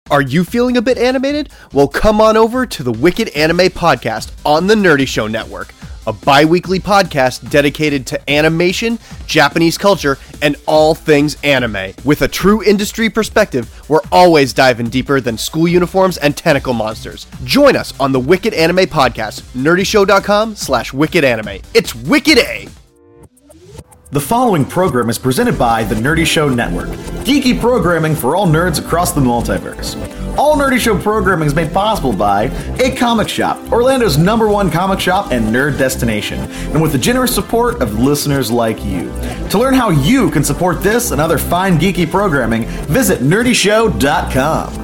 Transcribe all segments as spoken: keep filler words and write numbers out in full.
Are you feeling a bit animated? Well, come on over to the Wicked Anime Podcast on the Nerdy Show Network, a bi-weekly podcast dedicated to animation, Japanese culture, and all things anime. With a true industry perspective, we're always diving deeper than school uniforms and tentacle monsters. Join us on the Wicked Anime Podcast, nerdyshow.com slash wicked anime. It's Wicked A! The following program is presented by the Nerdy Show Network, geeky programming for all nerds across the multiverse. All Nerdy Show programming is made possible by A Comic Shop, Orlando's number one comic shop and nerd destination, and with the generous support of listeners like you. To learn how you can support this and other fine geeky programming, visit nerdy show dot com.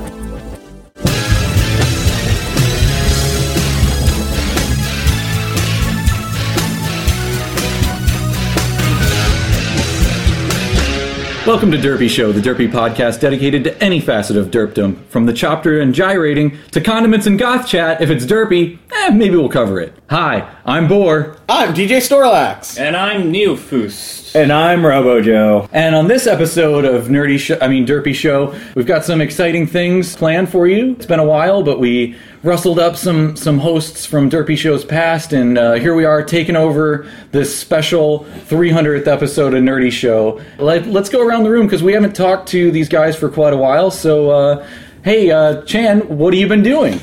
Welcome to Derpy Show, the Derpy podcast dedicated to any facet of derpdom, from the chopper and gyrating to condiments and goth chat. If it's derpy, eh, maybe we'll cover it. Hi, I'm Boar. I'm D J Storlax. And I'm Neofoost. And I'm Robo Joe. And on this episode of Nerdy Show, I mean Derpy Show, we've got some exciting things planned for you. It's been a while, but we rustled up some some hosts from Derpy Shows past, and uh, here we are taking over this special three hundredth episode of Nerdy Show. Let, let's go around the room because we haven't talked to these guys for quite a while. So, uh, hey, uh, Chan, what have you been doing?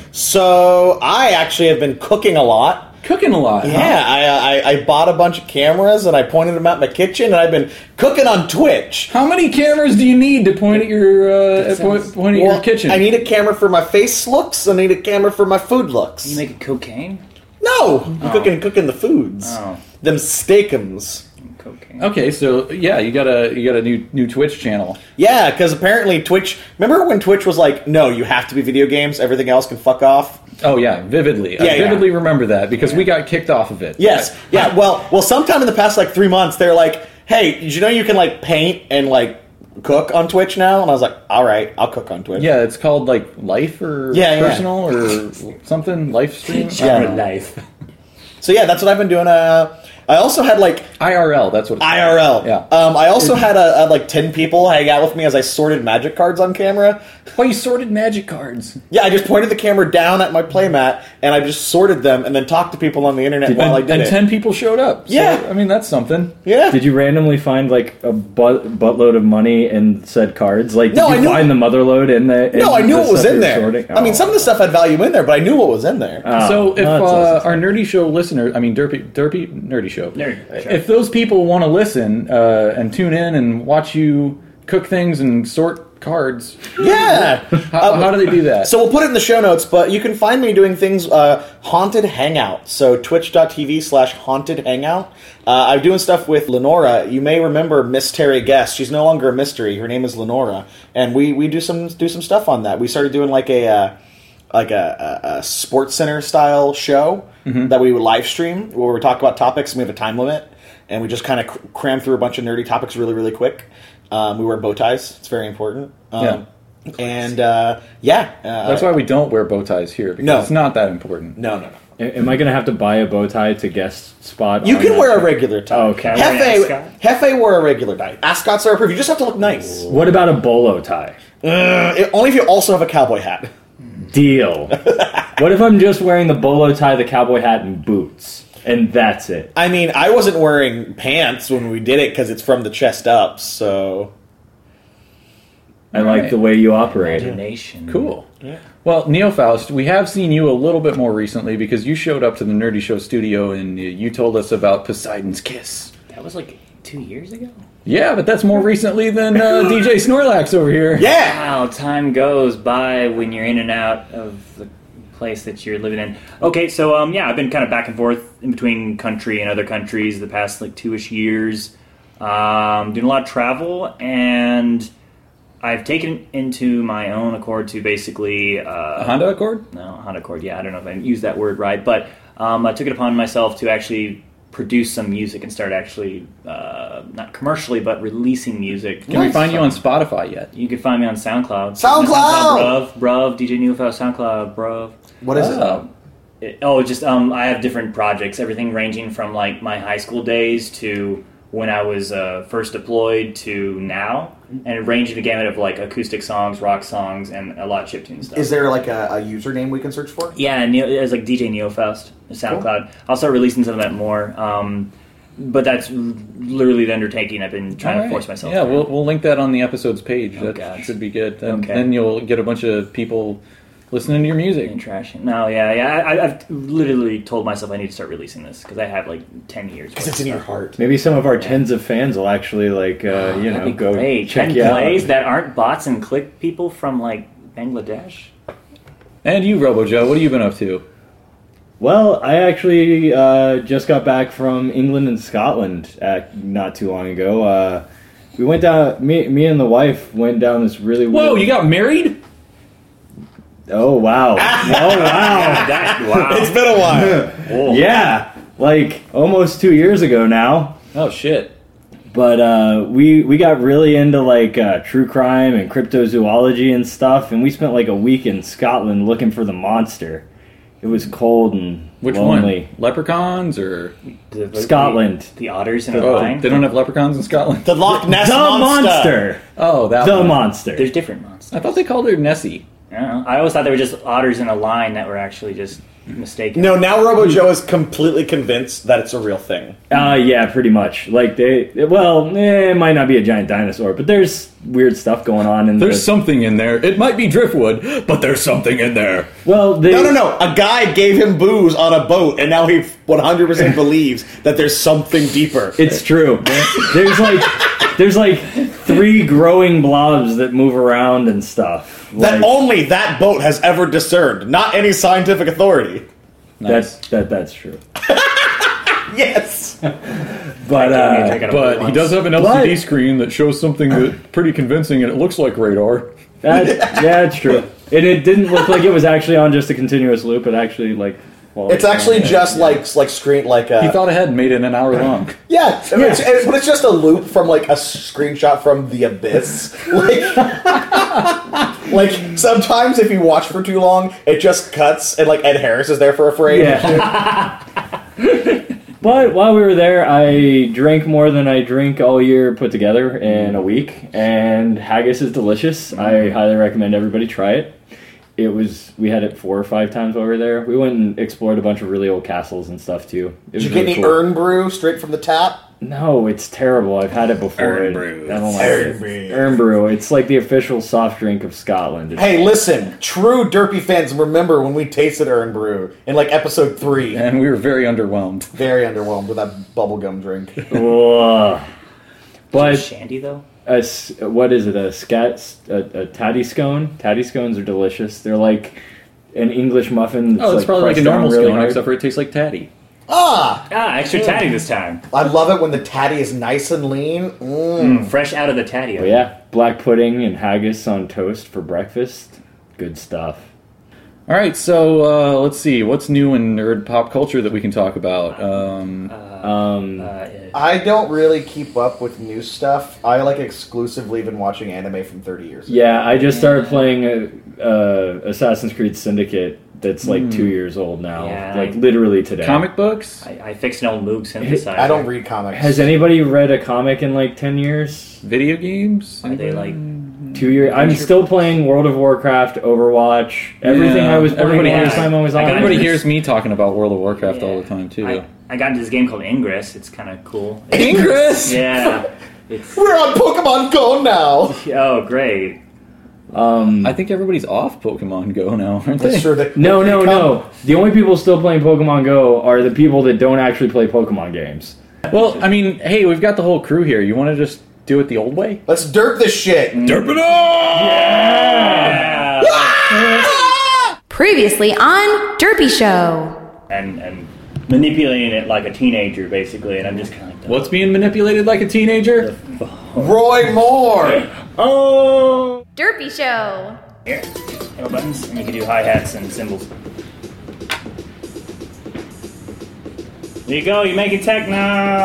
So I actually have been cooking a lot. Cooking a lot. Yeah, huh? I, I I bought a bunch of cameras and I pointed them out in my kitchen, and I've been cooking on Twitch. How many cameras do you need to point at your uh, at point, point at Well, your kitchen? I need a camera for my face looks. I need a camera for my food looks. You making cocaine? No, I'm Oh. cooking cooking the foods. Oh. Them steakums. Cocaine. Okay, so yeah, you got a you got a new new Twitch channel. Yeah, because apparently Twitch. Remember when Twitch was like, no, you have to be video games. Everything else can fuck off. Oh yeah, vividly. Yeah, I yeah. vividly remember that because we got kicked off of it. Yes. Yeah. Well, well, sometime in the past like three months, they're like, "Hey, did you know you can like paint and like cook on Twitch now?" And I was like, "All right, I'll cook on Twitch." Yeah, it's called like Life or Yeah, yeah. Personal or something. Life stream. I Yeah. don't know. Life. So yeah, that's what I've been doing. Uh, I also had like I R L. That's what it's I R L. Yeah. Um, I also had a, a, like ten people hang out with me as I sorted magic cards on camera. Oh, you sorted magic cards. Yeah, I just pointed the camera down at my playmat and I just sorted them and then talked to people on the internet while I and did and it. ten people showed up. So, Yeah. I mean that's something. Yeah. Did you randomly find like a butt, buttload of money in said cards? Like, did No, you I knew- find the motherload in the? In No, I knew the what was stuff in you were there. sorting? I mean, Oh. some of the stuff had value in there, but I knew what was in there. Oh, So if well, that's uh, less- our Nerdy Show listeners, I mean Derpy, Derpy, Nerdy Show, Nerdy Show. if those people want to listen uh, and tune in and watch you cook things and sort cards, Yeah. how, how do they do that? So we'll put it in the show notes, but you can find me doing things, uh, Haunted Hangout. So twitch.tv slash Haunted Hangout. Uh, I'm doing stuff with Lenora. You may remember Miss Terry Guest. She's no longer a mystery. Her name is Lenora. And we, we do some do some stuff on that. We started doing like a uh, like a, a, a Sports Center style show Mm-hmm. that we would live stream where we talk about topics and we have a time limit. And we just kind of cr- cram through a bunch of nerdy topics really, really quick. Um, we wear bow ties. It's very important. Um, Yeah. And, uh, yeah. Uh, That's why we don't wear bow ties here because No. it's not that important. No, no, no. Am I gonna have to buy a bow tie to guest spot? You on can that wear a show? regular tie. Oh, okay. Can I wear an Hefe, Hefe wore a regular tie. Ascots are approved. You just have to look nice. What about a bolo tie? Uh, it- only if you also have a cowboy hat. Deal. What if I'm just wearing the bolo tie, the cowboy hat, and boots, and that's it? I mean, I wasn't wearing pants when we did it because it's from the chest up, so... I like the way you operate. Imagination. Cool. Well, Neofaust, we have seen you a little bit more recently because you showed up to the Nerdy Show studio and you- you told us about Poseidon's Kiss. That was like two years ago. Yeah, but that's more recently than uh, D J Snorlax over here. Yeah! Wow, time goes by when you're in and out of the place that you're living in. Okay, so um, yeah, I've been kind of back and forth in between country and other countries the past like two-ish years. Um, doing a lot of travel, and I've taken into my own accord to basically... Uh, A Honda Accord? No, Honda Accord, yeah, I don't know if I used that word right, but um, I took it upon myself to actually produce some music and start actually, uh, not commercially, but releasing music. Can we find you on Spotify yet? You can find me on SoundCloud. SoundCloud! SoundCloud, bruv, bruv, D J Neofast, SoundCloud, bruv. What is it? Oh. It, oh, just, um, I have different projects, everything ranging from, like, my high school days to when I was uh, first deployed to now, and it ranged a gamut of like acoustic songs, rock songs, and a lot of chiptune stuff. Is there like a, a username we can search for? Yeah, Neo, it's like D J Neofaust, SoundCloud. Cool. I'll start releasing some of that more. Um, but that's literally the undertaking I've been trying right. to force myself. Yeah, through. we'll we'll link that on the episode's page. Oh, that gosh. should be good. And Okay. then you'll get a bunch of people listening to your music. And trashing. No, yeah, yeah. I, I've literally told myself I need to start releasing this because I have like ten years. Because it's in your heart. Maybe some of our tens of fans will actually like uh, you know That'd be go great. check ten you plays out. that aren't bots and click people from like Bangladesh. And you, Robo Joe, what have you been up to? Well, I actually uh, just got back from England and Scotland at, not too long ago. Uh, we went down. Me, me and the wife went down this really. Whoa, weird, you got married? Oh wow! Oh wow! That, wow. It's been a while. Oh. Yeah, like almost two years ago now. Oh shit. But uh, we we got really into like uh, true crime and cryptozoology and stuff, and we spent like a week in Scotland looking for the monster. It was cold and Which lonely. one? Leprechauns or The- the- Scotland. The, the otters in a oh, line. they don't have leprechauns in Scotland? The Loch Ness The monster. monster. Oh, that The one. monster. There's different monsters. I thought they called her Nessie. I don't know. I always thought they were just otters in a line that were actually just mistaken. No, now Robo Joe is completely convinced that it's a real thing. Uh, yeah, pretty much. Like they, well, eh, it might not be a giant dinosaur, but there's weird stuff going on. In There's the, something in there. It might be driftwood, but there's something in there. well, they, No, no, no. A guy gave him booze on a boat, and now he one hundred percent believes that there's something deeper. It's true. There's like, there's like three growing blobs that move around and stuff. That Like, only that boat has ever discerned, not any scientific authority. that's that that's true. Yes. But uh, Check it out But he once. does have an L C D But- screen that shows something that's pretty convincing, and it looks like radar. that, yeah, it's true. And it didn't look like it was actually on just a continuous loop. It actually like. Well, It's actually just like like screen like He a thought ahead and made it an hour long. yeah, I mean, It's, it- but it's just a loop from like a screenshot from the abyss. Like, like sometimes if you watch for too long, it just cuts and like Ed Harris is there for a frame. Yeah. But while we were there, I drank more than I drink all year put together in a week, and haggis is delicious. I highly recommend everybody try it. It was we had it four or five times over there. We went and explored a bunch of really old castles and stuff too. It was Did you get really any cool. urn brew straight from the tap? No, it's terrible. I've had it before. Urn It- brew. I don't like Urn it. brew. Urn brew. It's like the official soft drink of Scotland. It's- Hey, listen, true Derpy fans remember when we tasted urn brew in like episode three. And we were very underwhelmed. Very underwhelmed with that bubblegum drink. Ugh. But Shandy though. a s what is it? A scat? A, a tatty scone? Tatty scones are delicious. They're like an English muffin. That's Oh, it's like probably like a pressed down normal really scone, hard. except for it tastes like tatty. Ah! Ah, extra tatty this time. I love it when the tatty is nice and lean. Mm. Fresh out of the tatty. But yeah, black pudding and haggis on toast for breakfast. Good stuff. All right, so uh, let's see. What's new in nerd pop culture that we can talk about? Um, Um, Uh, I don't really keep up with new stuff. I like exclusively been watching anime from thirty years ago. yeah, I just started playing uh, uh, Assassin's Creed Syndicate. That's like two years old now. Yeah, like I- literally today. comic books? I, I fixed an old Moog synthesizer. I don't read comics. Has anybody read a comic in like ten years? Video games? Are they like? Two years. I'm still playing World of Warcraft, Overwatch, everything Yeah, I was playing everybody the has- last time I was I on. got Everybody into hears me talking about World of Warcraft all Yeah. the time, too. I, I got into this game called Ingress. It's kind of cool. Ingress! Yeah. It's We're on Pokemon Go now! oh great. Um, I think everybody's off Pokemon Go now, aren't they? That's true. They- no, they no, come- no. The only people still playing Pokemon Go are the people that don't actually play Pokemon games. Well, I mean, hey, we've got the whole crew here. You want to just do it the old way? Let's derp this shit. Derp it up! Previously on Derpy Show. And and manipulating it like a teenager basically, and I'm just kind of like, What's being manipulated like a teenager? Roy Moore! oh. Derpy Show. Here, arrow buttons, and you can do hi hats and cymbals. There you go. You're making techno.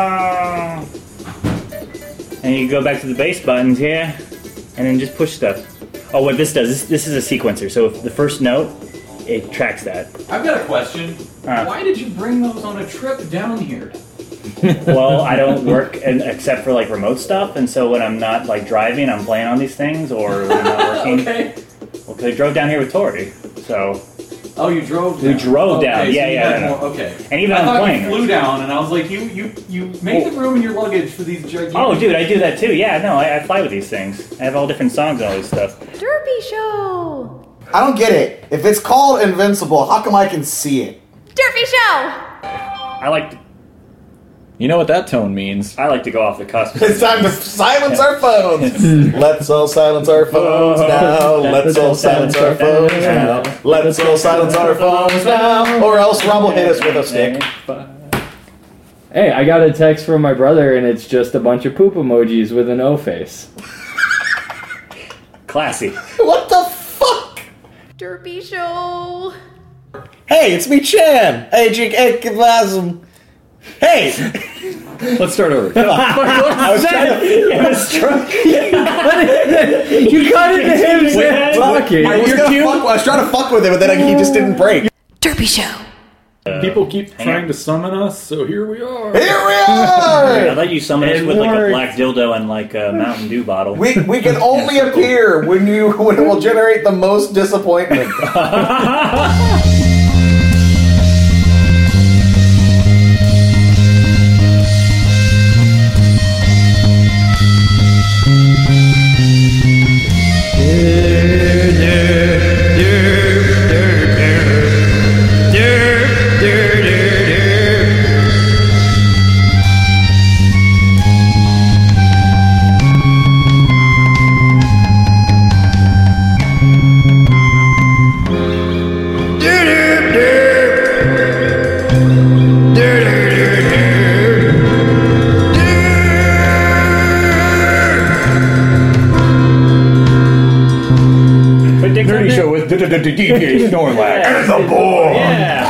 And you go back to the bass buttons here, and then just push stuff. Oh, what this does, this, this is a sequencer. So if the first note, it tracks that. I've got a question. Uh. Why did you bring those on a trip down here? Well, I don't work in, except for like remote stuff, and so when I'm not like driving, I'm playing on these things, or when I'm not working. Okay. Well, 'cause I drove down here with Tori, so Oh, you drove we down. drove down. Okay, so yeah, you yeah. had no, no. more- okay. And even I on thought plane. you flew down, and I was like, you you you make Oh. the room in your luggage for these gigantic. Oh, dude, I do that too. Yeah, no, I, I fly with these things. I have all different songs and all this stuff. Derpy Show. I don't get it. If it's called Invincible, how come I can see it? Derpy Show. I like. To, You know what that tone means. I like to go off the cusp. It's time to silence our phones. Let's all silence our phones now. Let's all silence our phones now. Let's all silence our phones now. Or else Rob will hit us with a stick. Hey, I got a text from my brother, and it's just a bunch of poop emojis with an O face. Classy. What the fuck? Derpy Show. Hey, it's me, Chan. Hey, Jake, hey, Kavazum. Hey! Let's start over. I was trying to... Yeah, struck. You got into him Wait, talking. I was, gonna fuck, I was trying to fuck with him, but then he just didn't break. Derpy Show. People keep trying to summon us, so here we are. Here we I are! thought you summoned us It with like a worked. black dildo and like a Mountain Dew bottle. We, we can only appear when you when it will generate the most disappointment. Put Dick Nerdy on Show with D J Snorlax. And the boy. Yeah.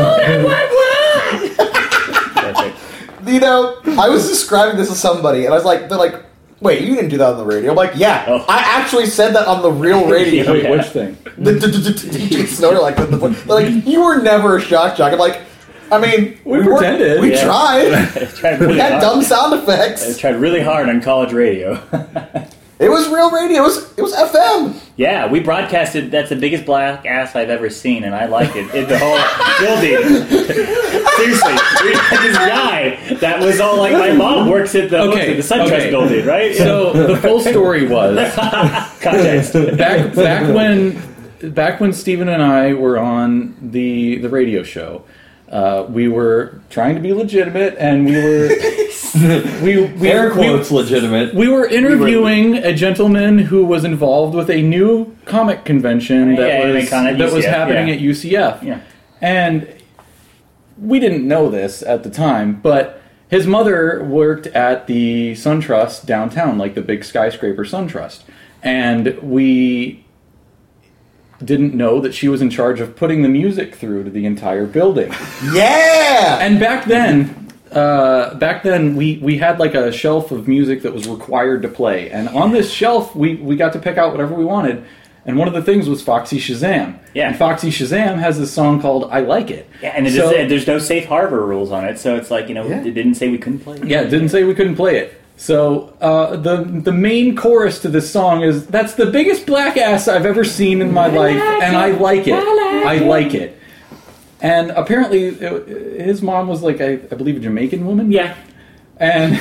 Perfect. You know, I was describing this to somebody, and I was like, they're like, wait, you didn't do that on the radio. I'm like, yeah, Oh. I actually said that on the real radio. Wait, which thing? The D J Snorlax. the- the- They're like, you were never a shock jock. I'm like, I mean, We weren't- pretended. We Yeah. tried. I tried really We had hard. dumb sound I effects. tried really hard on college radio. It was real radio. It was it was F M. Yeah, we broadcasted. That's the biggest black ass I've ever seen, and I like it. it the whole building. Seriously, we had this guy that was all like, my mom works at the Okay, the SunTrust okay. building, right? So the full story was Context. back back when back when Steven and I were on the the radio show. Uh, we were trying to be legitimate, and we were we, we Air we- quotes legitimate. We were interviewing a gentleman who was involved with a new comic convention that Yeah, was anime con at that was U C F, happening yeah. at U C F. Yeah. And we didn't know this at the time, but his mother worked at the SunTrust downtown, like the big skyscraper SunTrust. And we didn't know that she was in charge of putting the music through to the entire building. Yeah. And back then, uh, back then we, we had like a shelf of music that was required to play, and on this shelf we, we got to pick out whatever we wanted. And one of the things was Foxy Shazam. Yeah. And Foxy Shazam has this song called "I Like It." Yeah, and it So- is, there's no safe harbor rules on it, so it's like, you know, Yeah. it didn't say we couldn't play it. Yeah, it didn't say we couldn't play it. So uh, the the main chorus to this song is, "That's the biggest black ass I've ever seen in my life, and I like it. I like it." And apparently, it, his mom was like, I, I believe, a Jamaican woman. Yeah. And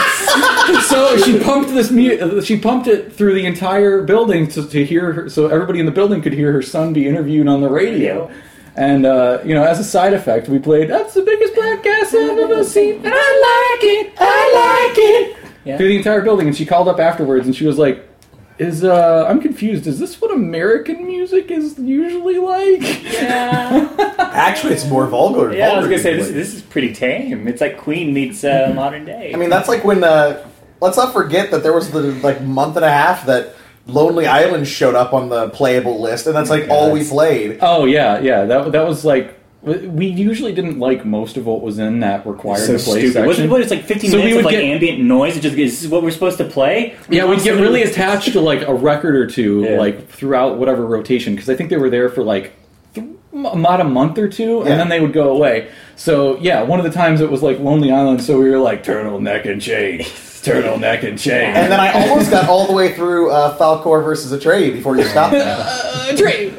so she pumped this mu- she pumped it through the entire building to, to hear her, so everybody in the building could hear her son be interviewed on the radio. And uh, you know, as a side effect, we played "That's the biggest black ass I've ever seen, and I like it, I like it" Yeah. through the entire building. And she called up afterwards, and she was like, "Is uh, I'm confused. Is this what American music is usually like?" Yeah. Actually, it's more vulgar. Yeah, I was vulgar gonna say this, usually. this is pretty tame. It's like Queen meets uh, modern day. I mean, that's like when. Uh, let's not forget that there was the like month and a half that Lonely Island showed up on the playable list, and that's like all we played. Oh yeah, yeah. That that was like, we usually didn't like most of what was in that required so to play stupid. section. Wasn't what it's like fifteen So we minutes of would like get- ambient noise? It just is this what we're supposed to play? Yeah, we'd get Somebody- really attached to like a record or two, Yeah. like throughout whatever rotation, because I think they were there for like th- m- about a month or two, Yeah. and then they would go away. So yeah, one of the times it was like Lonely Island, so we were like turtleneck and chain, turtleneck and chain. And then I almost got all the way through uh, Falcor versus Atreyu before you stopped that. uh, Atreyu.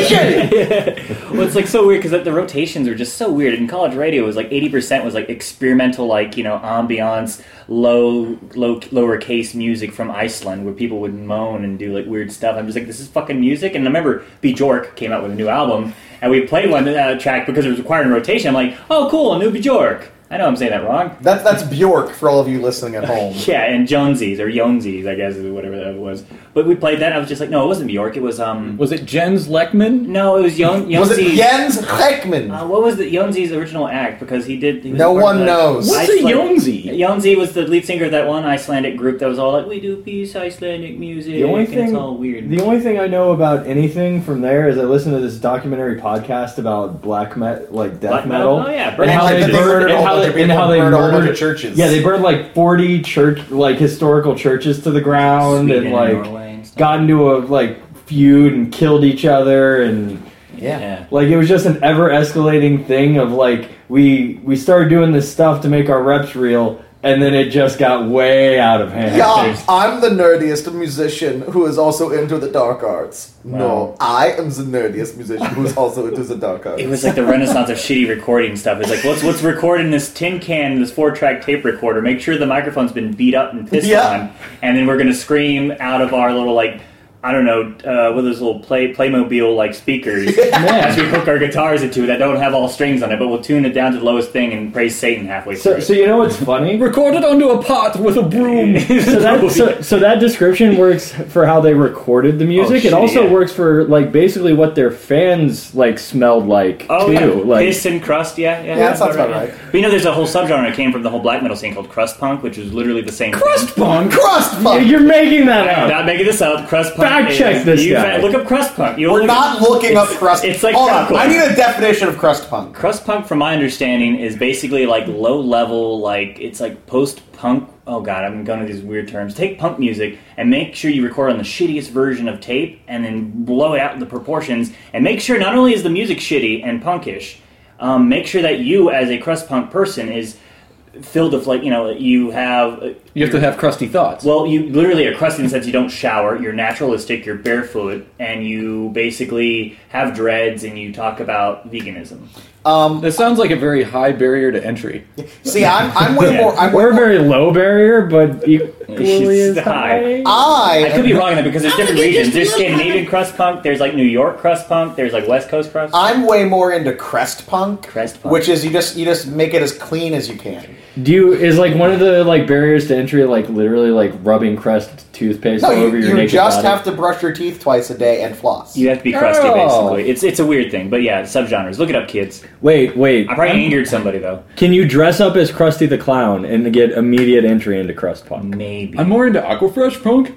Well, it's like so weird because the rotations are just so weird. In college radio, it was like eighty percent was like experimental, like you know, ambiance, low, low, lowercase music from Iceland, where people would moan and do like weird stuff. I'm just like, this is fucking music. And I remember Bjork came out with a new album, and we played one uh, track because it was required in rotation. I'm like, oh, cool, a new Bjork. I know I'm saying that wrong. That's that's Bjork for all of you listening at home. Yeah, and Jonesies or Jonesies, I guess, is whatever that was. But we played that, and I was just like, no, it wasn't Bjork. It was um. Was it Jens Lekman? No, it was Jon- Jonesies. Was it Jens Heckman? Uh, what was the Jonesi's original act? Because he did. He was No part one of the knows. What's a Iceland- Jonesi? Jonesi was the lead singer of that one Icelandic group that was all like, we do peace Icelandic music. The only and thing, it's all weird. the only thing I know about anything from there is I listened to this documentary podcast about black met, like death Black metal. metal? Oh, yeah, and Burn how like they that they burned, murdered a and whole how bunch they, of people and how and they burned a whole bunch murdered of churches. Yeah, they burned like forty church, like historical churches to the ground, Sweden and and like Norway and stuff. got into a like feud and killed each other, and Yeah. Yeah. like it was just an ever escalating thing of like we we started doing this stuff to make our reps real, and then it just got way out of hand. Yeah, I'm the nerdiest musician who is also into the dark arts. No, I am the nerdiest musician who is also into the dark arts. It was like the renaissance of shitty recording stuff. It's like, let's, let's record in this tin can, this four-track tape recorder, make sure the microphone's been beat up and pissed Yeah. on, and then we're going to scream out of our little, like, I don't know, uh, with those little play Playmobil like speakers as we hook our guitars into that don't have all strings on it, but we'll tune it down to the lowest thing and praise Satan halfway through. So, so you know what's funny? Recorded onto a pot with a broom. so that so, so that description works for how they recorded the music. Oh, it also shit, yeah. works for like basically what their fans like smelled like Oh too. yeah, Like piss and crust, yeah, yeah. Yeah, that sounds about right. But you know, there's a whole subgenre that came from the whole black metal scene called crust punk, which is literally the same. Crust thing. punk. Crust punk! you're making that I'm up. not making this up. Crust punk. Fact is- check this you guy. Look up crust punk. You'll We're look not up- looking up it's- crust. It's like Hold on, crunk. I need a definition of crust punk. Crust punk, from my understanding, is basically like low level, like it's like post punk. Oh god, I'm going to these weird terms. Take punk music and make sure you record on the shittiest version of tape, and then blow it out in the proportions, and make sure not only is the music shitty and punkish, um, make sure that you as a crust punk person is filled with like you know you have. You have to have crusty thoughts. Well, you literally are crusty in the sense you don't shower, you're naturalistic, you're barefoot, and you basically have dreads and you talk about veganism. Um, That sounds like a very high barrier to entry. see, I'm, I'm way Yeah. more. I'm way We're a more very low barrier, but equally as It's high. high. I, I could be wrong in that because there's I'm different gonna get regions. just There's a little Scandinavian crust punk, there's like New York crust punk, there's like West Coast crust. I'm way more into crest punk, Crest punk. which is you just you just make it as clean as you can. Do you is like one of the like barriers to entry like literally like rubbing Crest toothpaste No, all you, over your you naked just body? have to brush your teeth twice a day and floss. You have to be crusty, Oh. basically. It's it's a weird thing, but yeah, subgenres. Look it up, kids. Wait, wait. I probably angered somebody though. Can you dress up as Krusty the Clown and get immediate entry into Crust Punk? Maybe. I'm more into Aquafresh punk.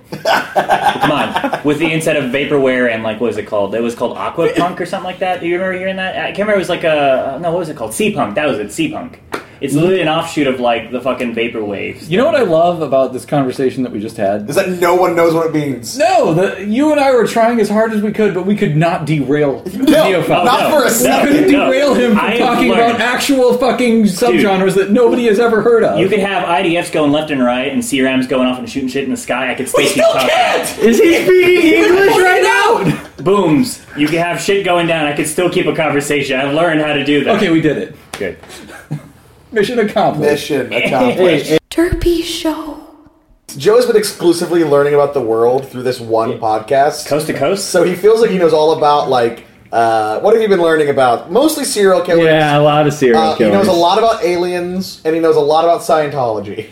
Come on. With the instead of vaporware and like what was it called? It was called Aqua Punk or something like that. Do you remember hearing that? I can't remember. It was like a no. What was it called? Sea Punk. That was it. Sea Punk. It's literally an offshoot of like the fucking vaporwave. You know what I love about this conversation that we just had? Is that no one knows what it means? No, the, you and I were trying as hard as we could, but we could not derail No, Neophyte. not no. for a We second. couldn't No. derail him from I have talking learned. about actual fucking subgenres that nobody has ever heard of. You could have I D Fs going left and right and C RAMs going off and shooting shit in the sky. I could stay we keep still talking. can't! Is he speaking English right now? Booms. You can have shit going down. I could still keep a conversation. I've learned how to do that. Okay, we did it. Good. Mission accomplished. Mission accomplished. Hey, Derpy Show. Joe has been exclusively learning about the world through this one podcast. Coast to coast. So he feels like he knows all about, like, uh, what have you been learning about? Mostly serial killers. yeah, a lot of serial Uh, he killers. knows a lot about aliens, and he knows a lot about Scientology.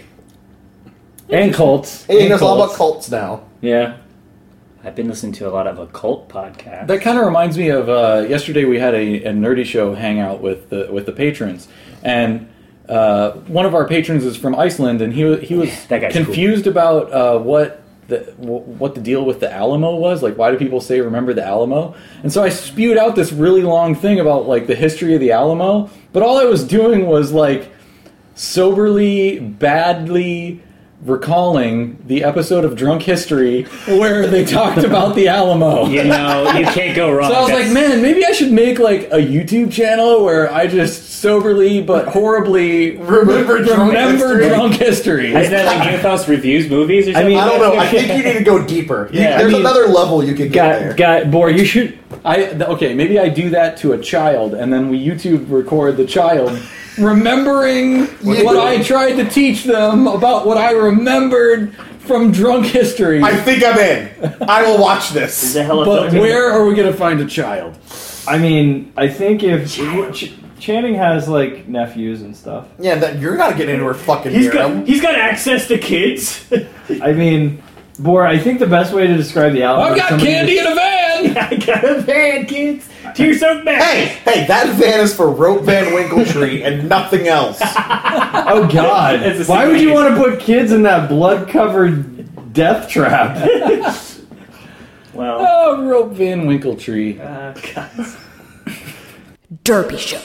And cults. And he And knows all about cults. cults now. Yeah. I've been listening to a lot of occult podcasts. That kind of reminds me of uh, yesterday. We had a, a nerdy show hangout with the with the patrons, and uh, one of our patrons is from Iceland, and he wa- he was That guy's confused about uh, what the wh- what the deal with the Alamo was. Like, why do people say remember the Alamo? And so I spewed out this really long thing about like the history of the Alamo, but all I was doing was like soberly, badly recalling the episode of Drunk History where they talked about the Alamo. You know, you can't go wrong. So I was That's- like, man, maybe I should make like a YouTube channel where I just soberly but horribly Remember drunk remember history? drunk history. Isn't that like Newhouse reviews movies or I something? mean, I don't know. I think you need to go deeper. You- Yeah, I there's mean- another level you could get there. Guy, guy, boy, you should. I th- okay, maybe I do that to a child, and then we YouTube record the child remembering what I tried to teach them about what I remembered from Drunk History. I think I'm in. I will watch Is this. the hell a But filter? where are we going to find a child? I mean, I think if Ch- Channing has like nephews and stuff. Yeah, that, you're not getting into her fucking He's harem. got, he's got access to kids. I mean, Bor, I think the best way to describe the Alamo. I've is got somebody candy in a van! I got a van, kids. Tears so bad. Hey, hey, that van is for Rope Van Winkletree and nothing else. Oh God! It's a Why would you situation. want to put kids in that blood-covered death trap? Well, Oh, Rope Van Winkletree. uh, God. Derpy Show.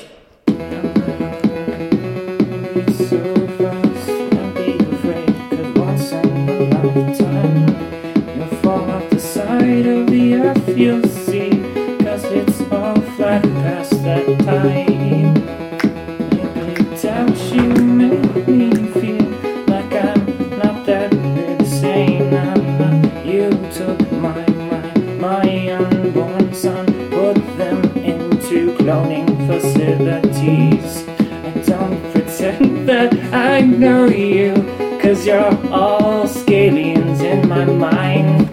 So fast, don't be afraid, 'cause once in a lifetime, you'll fall off the side of the earth, you'll see, 'cause it's all flat past that time. Maybe doubt you make me feel like I'm not that insane. I'm not, you took my mind, my unborn son, put them into cloning facilities. I don't pretend that I know you, 'cause you're all scalions in my mind.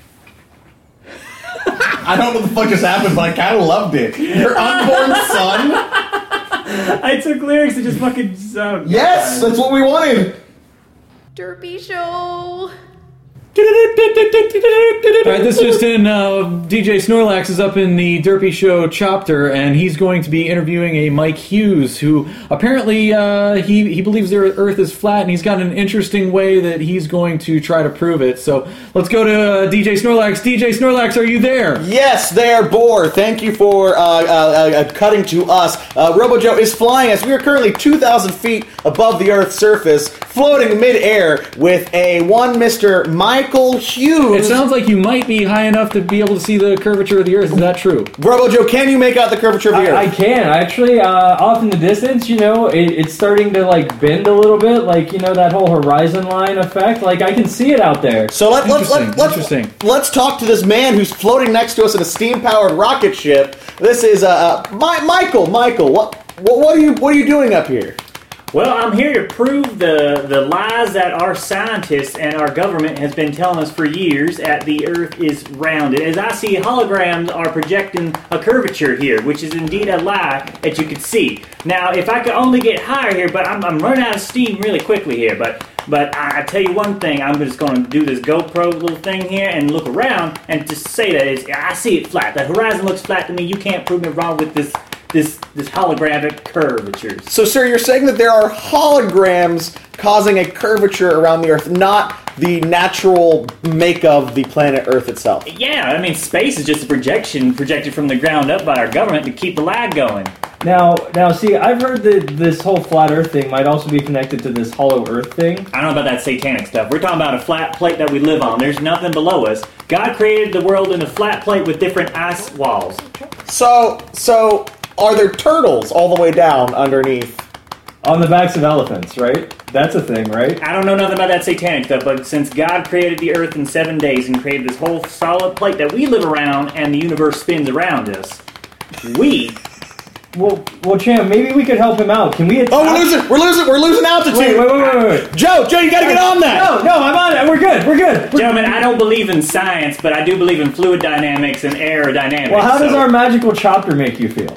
I don't know what the fuck just happened, but I kind of loved it. Your unborn son? I took lyrics and just fucking sound. Yes, that's what we wanted. Derpy Show. Alright, this just in, uh, D J Snorlax is up in the Derpy Show chopter, and he's going to be interviewing a Mike Hughes, who apparently, uh, he, he believes the Earth is flat, and he's got an interesting way that he's going to try to prove it. So, let's go to uh, D J Snorlax. D J Snorlax, are you there? Yes, there, Boar. Thank you for uh, uh, uh, cutting to us. Uh, RoboJoe is flying us. We are currently two thousand feet above the Earth's surface, floating mid-air with a one Mister Michael Hughes. It sounds like you might be high enough to be able to see the curvature of the Earth. Is that true? RoboJoe, can you make out the curvature of the I, I Earth? can actually. Uh, off in the distance, you know, it, it's starting to like bend a little bit, like you know that whole horizon line effect. Like I can see it out there. So let, let's, let, Interesting, let's, interesting. let's talk to this man who's floating next to us in a steam-powered rocket ship. This is uh, uh, My, Michael. Michael, what, what what are you what are you doing up here? Well, I'm here to prove the, the lies that our scientists and our government has been telling us for years that the Earth is rounded. As I see, holograms are projecting a curvature here, which is indeed a lie that you could see. Now, if I could only get higher here, but I'm, I'm running out of steam really quickly here, but but I, I tell you one thing, I'm just going to do this GoPro little thing here and look around and just say that it's, I see it flat. The horizon looks flat to me. You can't prove me wrong with this this this holographic curvature. So, sir, you're saying that there are holograms causing a curvature around the Earth, not the natural make of the planet Earth itself. Yeah, I mean, space is just a projection projected from the ground up by our government to keep the lag going. Now, now, see, I've heard that this whole flat Earth thing might also be connected to this hollow Earth thing. I don't know about that satanic stuff. We're talking about a flat plate that we live on. There's nothing below us. God created the world in a flat plate with different ice walls. So, so are there turtles all the way down underneath? On the backs of elephants, right? That's a thing, right? I don't know nothing about that satanic stuff, but since God created the earth in seven days and created this whole solid plate that we live around and the universe spins around us, we... Well, well, Champ, maybe we could help him out. Can we? Oh, we're losing, we're losing, we're losing altitude. Wait, wait, wait, wait, wait. Joe, Joe, you gotta get on that. No, no, I'm on it. We're good. We're good. We're Gentlemen, I don't believe in science, but I do believe in fluid dynamics and aerodynamics. Well, how does so- our magical chopper make you feel?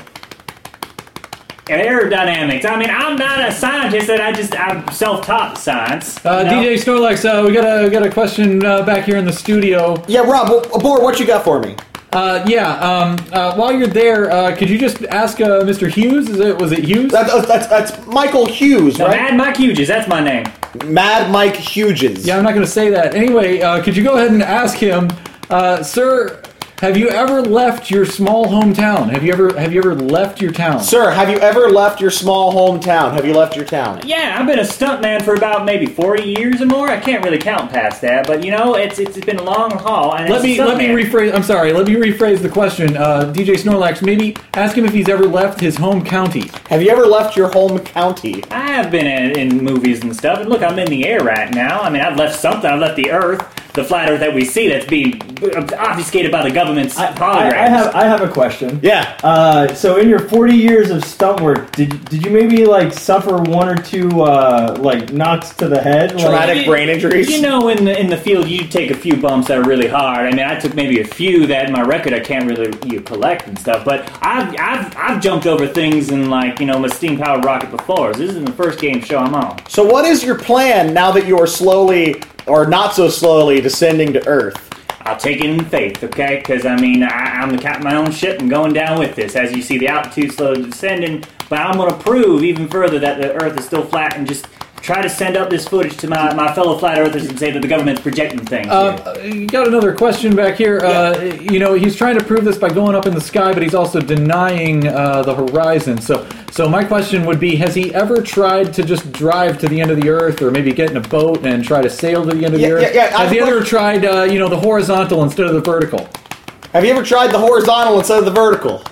Aerodynamics. I mean, I'm not a scientist, and I just I'm self-taught science. Uh, you know? D J Snorlax, uh, we got a we got a question uh, back here in the studio. Yeah, Rob, wh- Boar, what you got for me? Uh, yeah. Um, uh, while you're there, uh, could you just ask uh, Mister Hughes? Is it was it Hughes? That's that's, that's Michael Hughes, So right? Mad Mike Hughes, that's my name. Mad Mike Hughes. Yeah, I'm not going to say that. Anyway, uh, could you go ahead and ask him, uh, sir? Have you ever left your small hometown? Have you ever have you ever left your town? Sir, have you ever left your small hometown? Have you left your town? Yeah, I've been a stuntman for about maybe forty years or more. I can't really count past that, but you know, it's it's been a long haul. And Let as me a let me stuntman- rephrase. I'm sorry. Let me rephrase the question. Uh, D J Snorlax, maybe ask him if he's ever left his home county. Have you ever left your home county? I have been in, in movies and stuff, and look, I'm in the air right now. I mean, I've left something. I've left the Earth, the flat Earth that we see that's being obfuscated by the government's I, holograms. I, I have I have a question. Yeah. Uh, so in your forty years of stunt work, did did you maybe like suffer one or two uh, like knocks to the head? Traumatic Like, brain injuries? You know, in the in the field, you take a few bumps that are really hard. I mean, I took maybe a few that in my record I can't really you collect and stuff. But I've I've I've jumped over things in like you know my steam powered rocket before. So this isn't the first game show I'm on. So what is your plan now that you are slowly, or not so slowly, descending to Earth? I'll take it in faith, okay? Because, I mean, I, I'm the captain of my own ship and going down with this. As you see, the altitude slowly descending, but I'm going to prove even further that the Earth is still flat and just try to send up this footage to my, my fellow flat earthers and say that the government's projecting things. Uh, you got another question back here. Uh, you know, he's trying to prove this by going up in the sky, but he's also denying uh, the horizon. So, so my question would be: has he ever tried to just drive to the end of the Earth, or maybe get in a boat and try to sail to the end of Yeah, the Earth? yeah, yeah, Has he I've- ever tried, uh, you know, the horizontal instead of the vertical? Have you ever tried the horizontal instead of the vertical?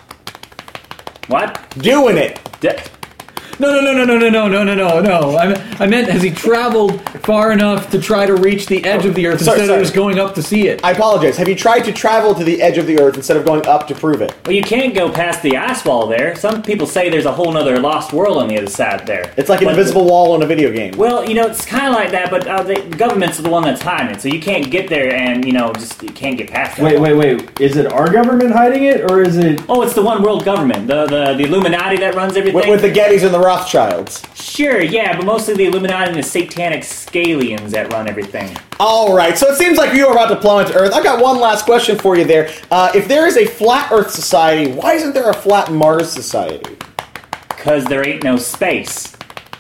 What? Doing it. D- No, no, no, no, no, no, no, no, no, no. I, me- I meant, has he traveled far enough to try to reach the edge of the Earth Sorry, instead sorry. of just going up to see it? I apologize. Have you tried to travel to the edge of the Earth instead of going up to prove it? Well, you can't go past the ice wall there. Some people say there's a whole other lost world on the other side there. It's like an But- invisible wall in a video game. Well, you know, it's kind of like that, but uh, the government's the one that's hiding it, so you can't get there and, you know, just you can't get past it. wait, wait, wait. Is it our government hiding it, or is it? Oh, it's the one world government, the the, the Illuminati that runs everything. With, with the Gettys and the Rothschilds. Sure, yeah, but mostly the Illuminati and the satanic scalians that run everything. All right, so it seems like you are about to plummet to Earth. I've got one last question for you there. Uh, if there is a flat Earth society, why isn't there a flat Mars society? Because there ain't no space.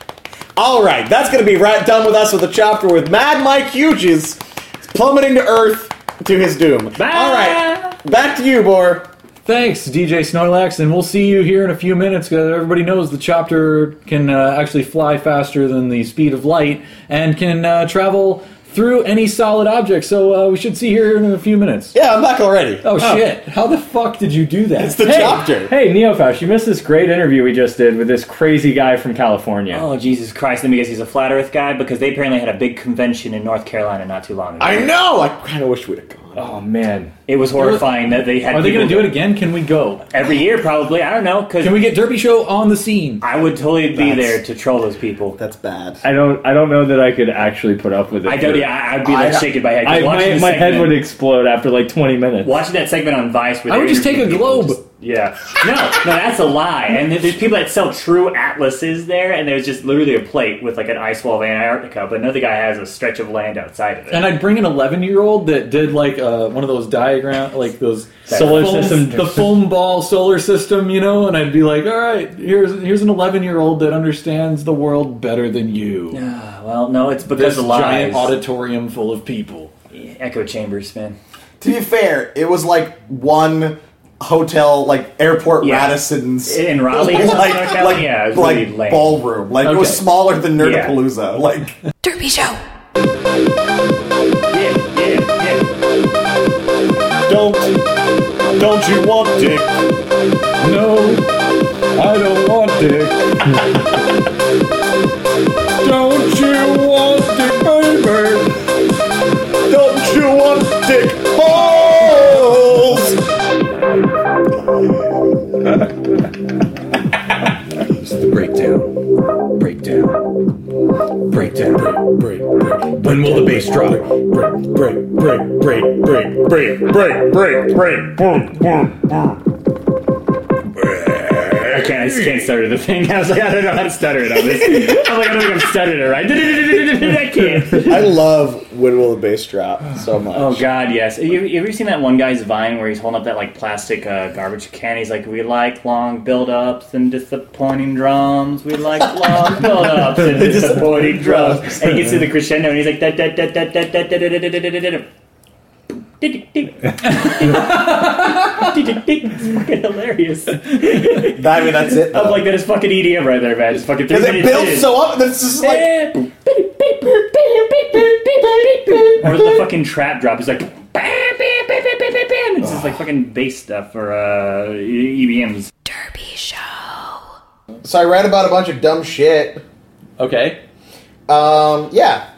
All right, that's going to be right done with us with a chapter with Mad Mike Hughes plummeting to Earth to his doom. Bye. All right, back to you, Bor. Thanks, D J Snorlax, and we'll see you here in a few minutes, because everybody knows the chopper can uh, actually fly faster than the speed of light and can uh, travel through any solid object, so uh, we should see you here in a few minutes. Yeah, I'm back already. Oh, shit. How the fuck did you do that? It's the Hey, chapter. hey, Neofash, you missed this great interview we just did with this crazy guy from California. Oh, Jesus Christ, let me guess he's a flat earth guy? Because they apparently had a big convention in North Carolina not too long ago. I know. I kind of wish we'd have gone. Oh man. It was horrifying that they had Are they going to people do it again? Can we go? every year, probably. I don't know, because Can we get Derpy Show on the scene? I would totally be That's- there to troll those people. That's bad. I don't. I don't know that I could actually put up with it. I don't. Yeah, I- I'd be like I- shaking my head. 'cause I, watching my the my head segment- would explode after like twenty minutes. Watching that segment on Vice, where I would they're just take a interviewing people, globe. just- yeah, no, no, that's a lie. And there's people that sell true atlases there, and there's just literally a plate with like an ice wall of Antarctica, but another guy has a stretch of land outside of it. And I'd bring an eleven-year-old that did like uh, one of those diagram, like those Solar foam- system. the foam ball solar system, you know. And I'd be like, all right, here's here's an eleven-year-old that understands the world better than you. Ah, well, no, it's because This of lies. giant auditorium full of people. Echo chambers, man. To be fair, it was like one hotel, like airport Yeah. Radisson's, In Raleigh, like, North like, Carolina? Yeah, it was like really lame. ballroom. Like it was Okay. smaller than Nerdapalooza. Like Derpy Show. Yeah, yeah, yeah. Don't, don't you want dick? No, I don't want dick. Don't you want dick, baby? Don't you want dick holes? Breakdown. Breakdown. Breakdown. Break, break. When will the bass drop? Break, break, break, break, break, break, break, break, break, boom, boom, boom. I can't, I just can't stutter the thing. I was like, I don't know how to stutter it on this. I was like, I don't think I'm stuttering it right. I can't. I love When Will the Bass Drop so much. Oh God, yes. You, you ever seen that one guy's Vine where he's holding up that like plastic uh, garbage can? He's like, "We like long build-ups and disappointing drums. We like long build-ups and disappointing drums." And he gets to the crescendo and he's like, "Da da da da da da da da da da da da da." It's fucking hilarious. I mean, that's it. I'm like, that is fucking E D M right there, man. Just fucking three Because it minutes builds in. so up, that's just like... Or the fucking trap drop is like... It's just like fucking bass stuff for uh, E B Ms. Derpy Show. So I read about a bunch of dumb shit. Okay. Um, yeah.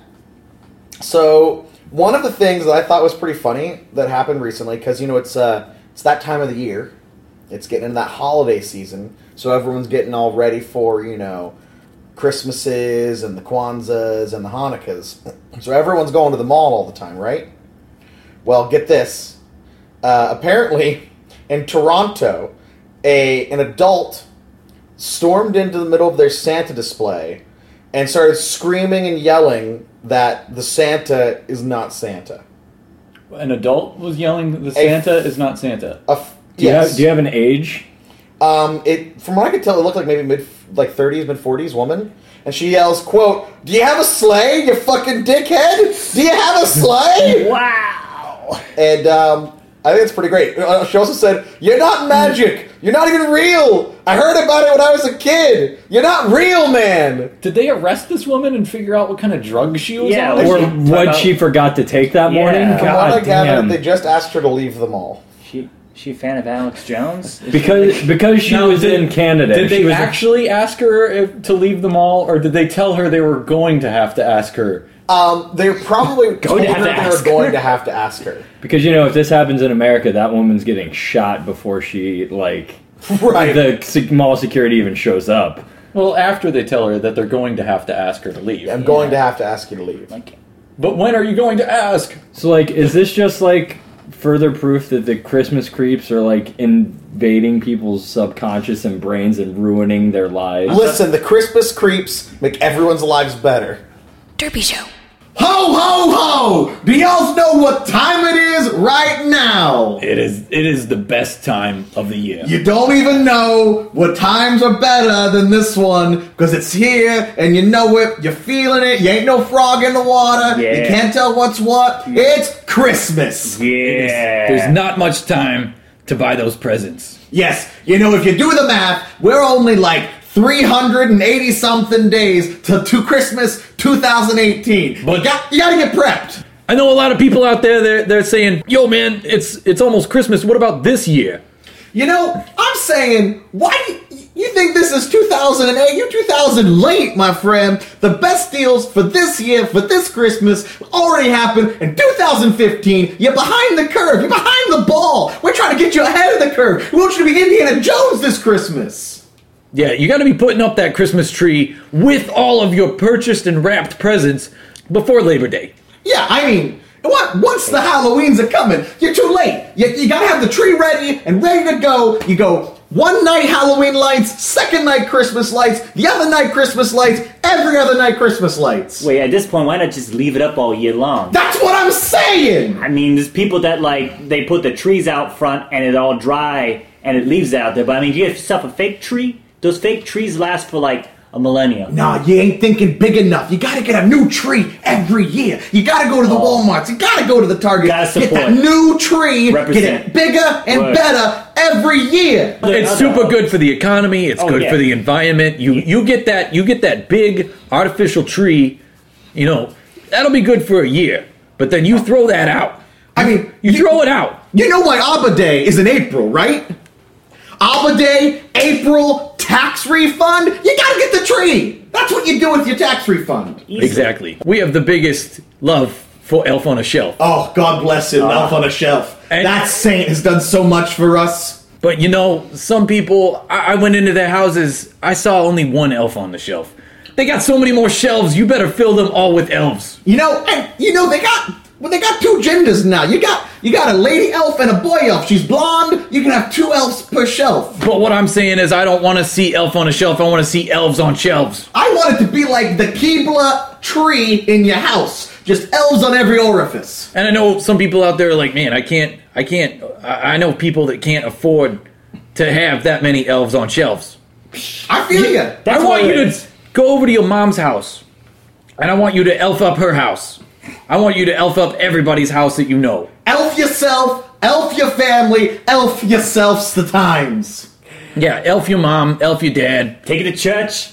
So one of the things that I thought was pretty funny that happened recently, because you know it's uh it's that time of the year, it's getting into that holiday season, so everyone's getting all ready for you know Christmases and the Kwanzas and the Hanukkahs. So everyone's going to the mall all the time, right? Well, get this. Uh, apparently, in Toronto, a an adult stormed into the middle of their Santa display and started screaming and yelling that the Santa is not Santa. An adult was yelling the Santa is not Santa. A f- Do you, yes. have, do you have an age? Um, it from what I could tell, it looked like maybe mid like thirties, mid forties woman, and she yells, "Quote: Do you have a sleigh, you fucking dickhead? Do you have a sleigh?" Wow! And um, I think it's pretty great. Uh, She also said, "You're not magic. You're not even real. I heard about it when I was a kid. You're not real, man." Did they arrest this woman and figure out what kind of drug she was Yeah, on? Or she- what about- she forgot to take that Yeah. morning? From what I God gathered, damn. they just asked her to leave the mall. She she a fan of Alex Jones? Is Because because she Now, was did- in Canada. Did she they was actually ask her if, to leave the mall, or did they tell her they were going to have to ask her? Um, they probably told to her have to they were ask going her. to have to ask her. Because, you know, if this happens in America, that woman's getting shot before she, like, Right. the se- mall security even shows up. Well, after they tell her that they're going to have to ask her to leave. I'm going to have to ask you to leave. like, But when are you going to ask? So, like, is this just, like, further proof that the Christmas creeps are, like, invading people's subconscious and brains and ruining their lives? Listen, the Christmas creeps make everyone's lives better. Derpy Show. Ho, ho, ho! Do y'all know what time it is right now? It is. It is the best time of the year. You don't even know what times are better than this one, because it's here, and you know it, you're feeling it, you ain't no frog in the water, you Yeah. can't tell what's what. It's Christmas! yeah. There's not much time to buy those presents. Yes, you know, if you do the math, we're only like three hundred eighty something days to, to Christmas two thousand eighteen. But you, got, you gotta get prepped. I know a lot of people out there. They're they're saying, "Yo, man, it's it's almost Christmas. What about this year?" You know, I'm saying, why do you, you think this is two thousand eight? You're two thousand late, my friend. The best deals for this year, for this Christmas, already happened in two thousand fifteen. You're behind the curve. You're behind the ball. We're trying to get you ahead of the curve. We want you to be Indiana Jones this Christmas. Yeah, you got to be putting up that Christmas tree with all of your purchased and wrapped presents before Labor Day. Yeah, I mean, what? Once the Halloweens are coming, you're too late. You, you gotta have the tree ready and ready to go. You go one night Halloween lights, second night Christmas lights, the other night Christmas lights, every other night Christmas lights. Wait, at this point, why not just leave it up all year long? That's what I'm saying! I mean, there's people that, like, they put the trees out front and it all dry and it leaves it out there. But, I mean, do you have yourself a fake tree? Those fake trees last for, like, a millennium. Nah, you ain't thinking big enough. You gotta get a new tree every year. You gotta go to the Walmarts. You gotta go to the Target. Gotta Get that support. new tree. Represent. Get it bigger and Word. better every year. It's other- super good for the economy. It's Oh, good yeah. for the environment. You you get that you get that big artificial tree, you know, that'll be good for a year. But then you throw that out. I mean, You throw it out. You know why Abba Day is in April, right? Abba Day, April, tax refund. You gotta get the tree. That's what you do with your tax refund. Easily. Exactly. We have the biggest love for Elf on a Shelf. Oh, God bless him, Elf on a Shelf. And- that saint has done so much for us. But you know, some people, I, I went into their houses, I saw only one elf on the shelf. They got so many more shelves, you better fill them all with elves. You know, and you know they got well, they got two genders now. You got you got a lady elf and a boy elf. She's blonde. You can have two elves per shelf. But what I'm saying is I don't want to see elf on a shelf, I want to see elves on shelves. I want it to be like the Keebler tree in your house. Just elves on every orifice. And I know some people out there are like, man, I can't, I can't, I I know people that can't afford to have that many elves on shelves. I feel ya. That's I want what you it to is. go over to your mom's house, and I want you to elf up her house. I want you to elf up everybody's house that you know. Elf yourself, Elf your family, elf yourselves the times. Yeah, elf your mom, elf your dad. Take it to church.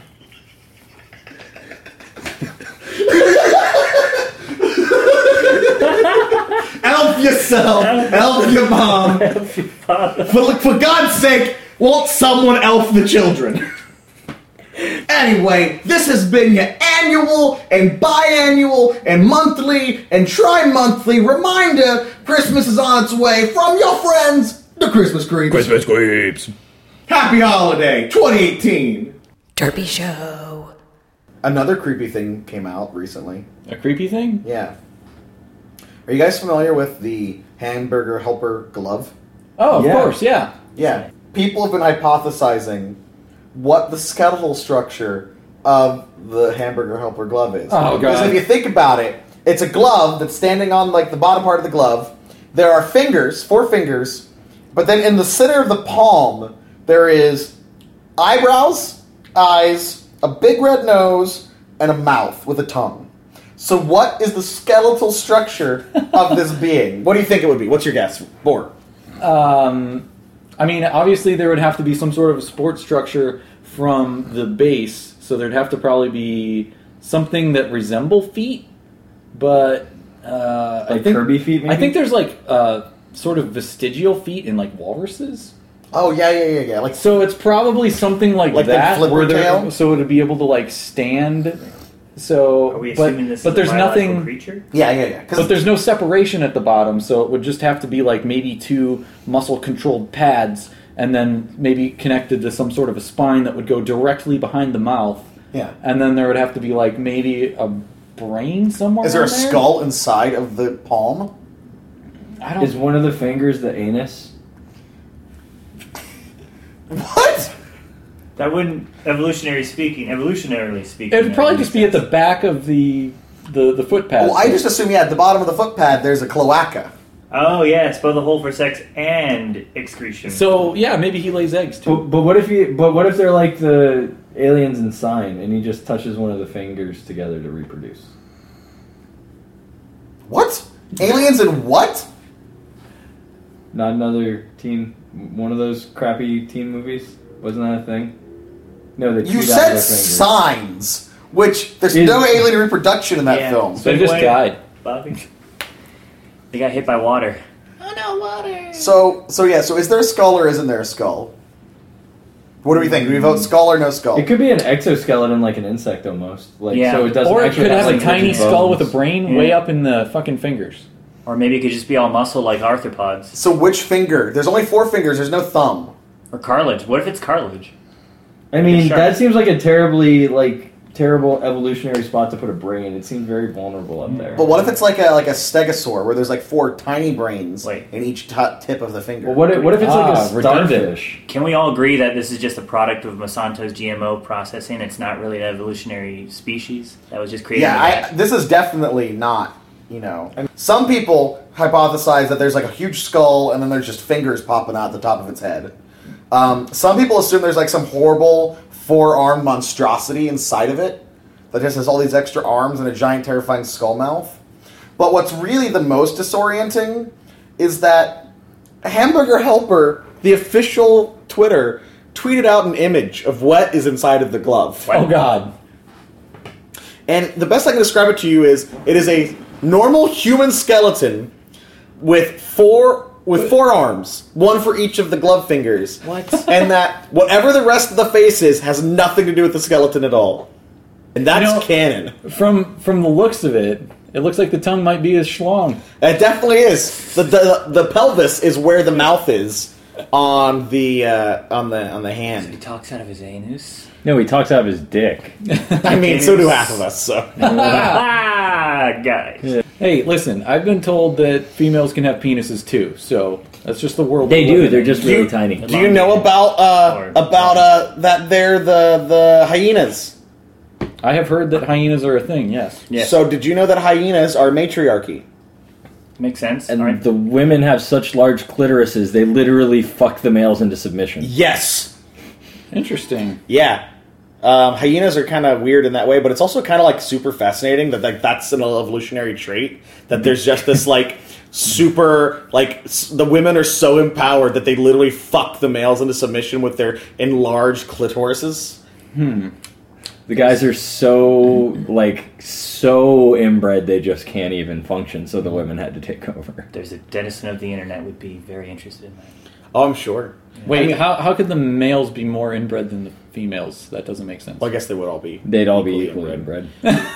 Elf yourself, elf your mom. For, for God's sake, won't someone elf the children? Anyway, this has been your annual and biannual and monthly and tri-monthly reminder Christmas is on its way from your friends, the Christmas Creeps. Christmas creeps. Happy holiday, twenty eighteen. Derpy Show. Another creepy thing came out recently. A creepy thing? Yeah. Are you guys familiar with the hamburger helper glove? Oh, of Yeah. course, yeah. Yeah. People have been hypothesizing what the skeletal structure of the hamburger helper glove is. Oh, Because God. if you think about it, it's a glove that's standing on like the bottom part of the glove. There are fingers, four fingers, but then in the center of the palm, there is eyebrows, eyes, a big red nose, and a mouth with a tongue. So what is the skeletal structure of this being? What do you think it would be? What's your guess? Bor. Um, I mean, obviously there would have to be some sort of support structure from the base, so there'd have to probably be something that resemble feet, but uh, I Like think Kirby feet, maybe? I think there's like uh, sort of vestigial feet in like walruses. Oh, yeah, yeah, yeah, yeah. Like, So it's probably something like, Like the that, flipper where they're tail? so it'd be able to like stand. So, Are we but, assuming this but is there's a biological nothing. creature? yeah, yeah, yeah. 'Cause But there's no separation at the bottom, so it would just have to be like maybe two muscle-controlled pads, and then maybe connected to some sort of a spine that would go directly behind the mouth. Yeah. And then there would have to be like maybe a brain somewhere. Is there a in there? skull inside of the palm? I don't. Is one of the fingers the anus? What? That wouldn't, evolutionary speaking, evolutionarily speaking. It would that probably would just make be at the sense. back of the the the foot pad. Well, I just assume, yeah, at the bottom of the foot pad, there's a cloaca. Oh yeah, it's both a hole for sex and excretion. So yeah, maybe he lays eggs too. But, but what if you? But what if they're like the aliens in Sign, and he just touches one of the fingers together to reproduce? What? Aliens and what? Not another teen. One of those crappy teen movies. Wasn't that a thing? No, they You chewed out said their fingers. signs, which there's Is- no alien reproduction in that Yeah. film. So they just Wait. died. Bobby, they got hit by water. So, so yeah, so is there a skull or isn't there a skull? What do we think? Do we vote skull or no skull? It could be an exoskeleton, like an insect almost. Like Yeah. so, it doesn't. Or it actually could have have a like tiny rigid skull bones. with a brain Yeah. way up in the fucking fingers. Or maybe it could just be all muscle like arthropods. So which finger? There's only four fingers, there's no thumb. Or cartilage. What if it's cartilage? I mean, Sure. that seems like a terribly like terrible evolutionary spot to put a brain. It seems very vulnerable up there. But what if it's like a like a stegosaur, where there's like four tiny brains Wait. in each t- tip of the finger? Well, what if, what if it's Ah, like a redundant. starfish? Can we all agree that this is just a product of Monsanto's G M O processing? It's not really an evolutionary species that was just created. Yeah, by I, that? this is definitely not, you know. Some people hypothesize that there's like a huge skull and then there's just fingers popping out the top of its head. Um, some people assume there's like some horrible four-armed monstrosity inside of it that just has all these extra arms and a giant terrifying skull mouth. But what's really the most disorienting is that Hamburger Helper, the official Twitter, tweeted out an image of what is inside of the glove. Oh God. And the best I can describe it to you is it is a normal human skeleton with four with four arms, one for each of the glove fingers. What? And that whatever the rest of the face is has nothing to do with the skeleton at all. And that's You know- canon. From from the looks of it, it looks like the tongue might be his schlong. It definitely is. The the, the pelvis is where the mouth is on the uh, on the on the He hand. talks out of his anus. No, he talks out of his dick. I mean, so do half of us. So ah, guys. Hey, listen, I've been told that females can have penises too, so that's just the world. They we live do. in. They're just really you- tiny. do you know about uh, Or- about uh, that they're the the hyenas? I have heard that hyenas are a thing. Yes. Yeah. So did you know that hyenas are matriarchy? Makes sense. And All right. the women have such large clitorises, they literally fuck the males into submission. Yes. Interesting. Yeah. Um, hyenas are kind of weird in that way, but it's also kind of like super fascinating that like that's an evolutionary trait. That there's just this like super, like, s- the women are so empowered that they literally fuck the males into submission with their enlarged clitorises. The guys are so, like, so inbred they just can't even function, so the women had to take over. There's a denizen of the internet would be very interested in that. Oh, I'm sure. Wait, I mean- how how could the males be more inbred than the females? That doesn't make sense. Well, I guess they would all be. They'd all be equally equally inbred.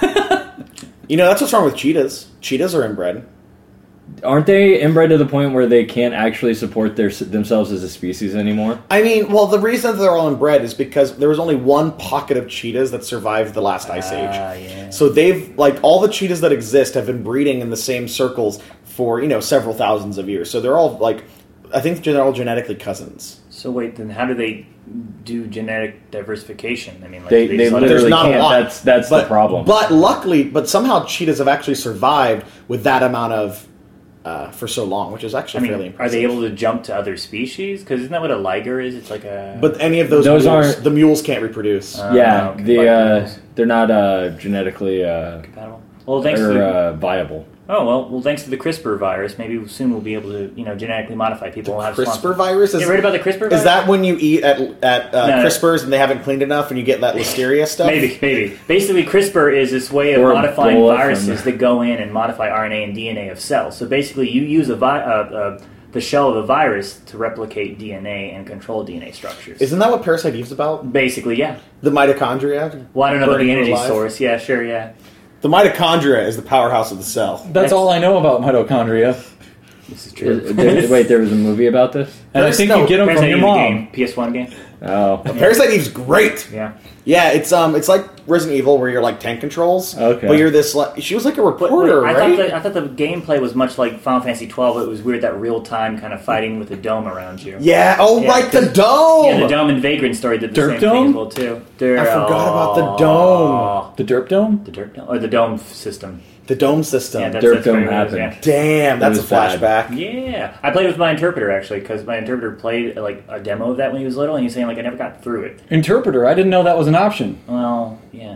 You know, that's what's wrong with cheetahs. Cheetahs are inbred. Aren't they inbred to the point where they can't actually support their themselves as a species anymore? I mean, well, the reason they're all inbred is because there was only one pocket of cheetahs that survived the last ice age. Ah, yeah. So they've, like, all the cheetahs that exist have been breeding in the same circles for, you know, several thousands of years. So they're all, like, I think they're all genetically cousins. So wait, then how do they do genetic diversification? I mean, like, They- do they just let it- literally There's not can't. a lot. That's- that's the but, problem. But luckily, but somehow cheetahs have actually survived with that amount of, uh, for so long, which is I actually fairly mean, are impressive. they able to jump to other species? Because isn't that what a liger is? It's like a. But any of those, Those mules, aren't- the mules can't reproduce. Uh, yeah, okay, the like uh, those. they're not uh, genetically uh, Compatible? Well, thanks to or the, uh, viable. oh well, well, thanks to the CRISPR virus, maybe soon we'll be able to, you know, genetically modify people. We'll have CRISPR sponsors. virus? Is, You read about the CRISPR virus? is that when you eat at at uh, No, no. CRISPRs and they haven't cleaned enough and you get that listeria stuff? Maybe, maybe. Basically, CRISPR is this way of Or modifying Ebola viruses from- that go in and modify R N A and D N A of cells. So basically, you use a vi- uh, uh, the shell of a virus to replicate D N A and control D N A structures. Isn't that what Parasite Eve's about? Basically, yeah. The mitochondria? Well, I don't know about Burning the her energy alive? source. Yeah, sure, yeah. The mitochondria is the powerhouse of the cell. That's That's- all I know about mitochondria. This is Is- true. there- wait, there was a movie about this? And I There's think no- you get them from Parasite your Eve, the mom. game, P S one game. Oh, Parasite Eve's great. Yeah. Yeah, it's um, it's like Resident Evil where you're like tank controls. Okay. But you're this like she was like a But wait, reporter, I right? thought the, I thought the gameplay was much like Final Fantasy twelve. But it was weird that real time kind of fighting with the dome around you. yeah. Oh, Yeah, right, the 'cause- dome. Yeah, the dome and Vagrant story did the Derp same Dome? thing as well too. Der- I forgot about the oh, dome. The Derp Dome? The Derp Dome or the dome system. The dome system. Yeah, that's, Derp that's Dome what it is, happened. Damn, that's a was bad. flashback. Yeah. yeah, I played with my interpreter actually because my interpreter played like a demo of that when he was little, and he was saying like I never got through it. Interpreter. I didn't know that was an option. Well, yeah.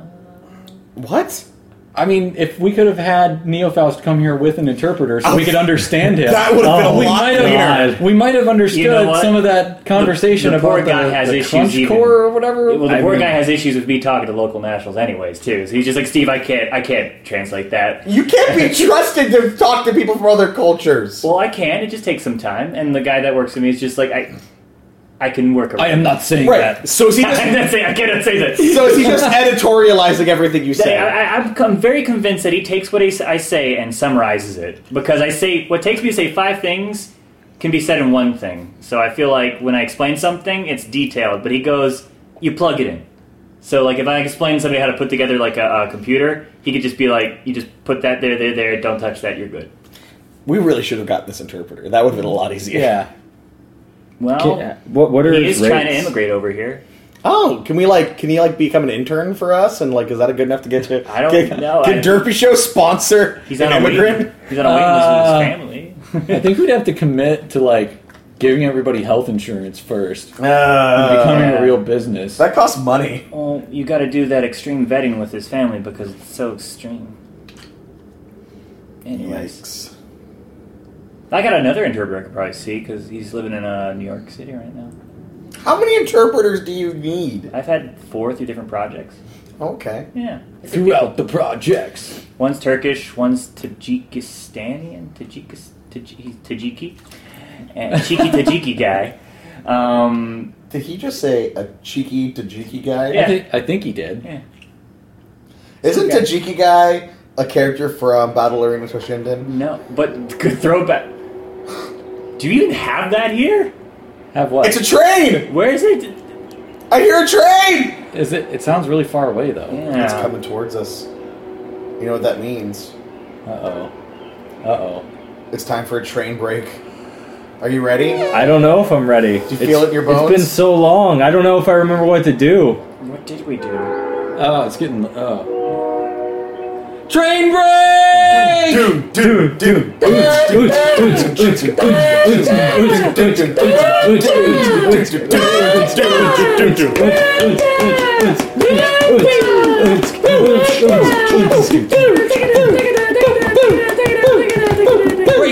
What? I mean, if we could have had Neofaust come here with an interpreter so we could understand him, That would have been a Oh, we lot might cleaner. have we might have understood You know what? some of that conversation The- the poor about guy the, has the issues crunch even- core or whatever. Well, the I poor mean- guy has issues with me talking to local nationals, anyways, too. So he's just like, Steve, I can't, I can't translate that. You can't be trusted to talk to people from other cultures. Well, I can. It just takes some time. And the guy that works with me is just like, I, I can work around. I am not saying Right. that. So is he I'm just not saying I cannot say that. so is he just editorializing everything you I, say? I, I'm, I'm very convinced that he takes what I s- I say and summarizes it because I say what takes me to say five things can be said in one thing. So I feel like when I explain something, it's detailed. But he goes, you plug it in. So like if I explain to somebody how to put together like a, a computer, he could just be like, you just put that there, there, there. Don't touch that. You're good. We really should have gotten this interpreter. That would have been a lot easier. Yeah. Well, Can- what what are he his is trying to rates? immigrate over here. Oh, can we like? Can he like become an intern for us? And like, is that a good enough to get to? I don't get, know. Can I- Derpy Show sponsor He's an on a waiting. immigrant? He's on a waiting list Uh, with his family. I think we'd have to commit to like giving everybody health insurance first. Uh, becoming yeah. a real business. that costs money. Well, you got to do that extreme vetting with his family because it's so extreme. Anyways, Yikes. I got another interpreter I could probably see because he's living in uh, New York City right now. How many interpreters do you need? I've had four through different projects. Okay. Yeah, Throughout the projects. one's Turkish, one's Tajikistanian, Tajikis, Taj- he's Tajiki, and cheeky Tajiki guy. Um, Did he just say a cheeky Tajiki guy? Yeah. I, think, I think he did. yeah. Isn't Okay. Tajiki guy a character from Battle Arena Toshinden? No, but good throwback. Do you even have that here? Have what? It's a train! Where is it? I hear a train! Is it? It sounds really far away though. Yeah. It's coming towards us. You know what that means? Uh oh. Uh oh. It's time for a train break. Are you ready? I don't know if I'm ready. Do you feel it in your bones? It's been so long. I don't know if I remember what to do. What did we do? Oh, it's getting. Oh. Train break! Dude, dude, dude. Break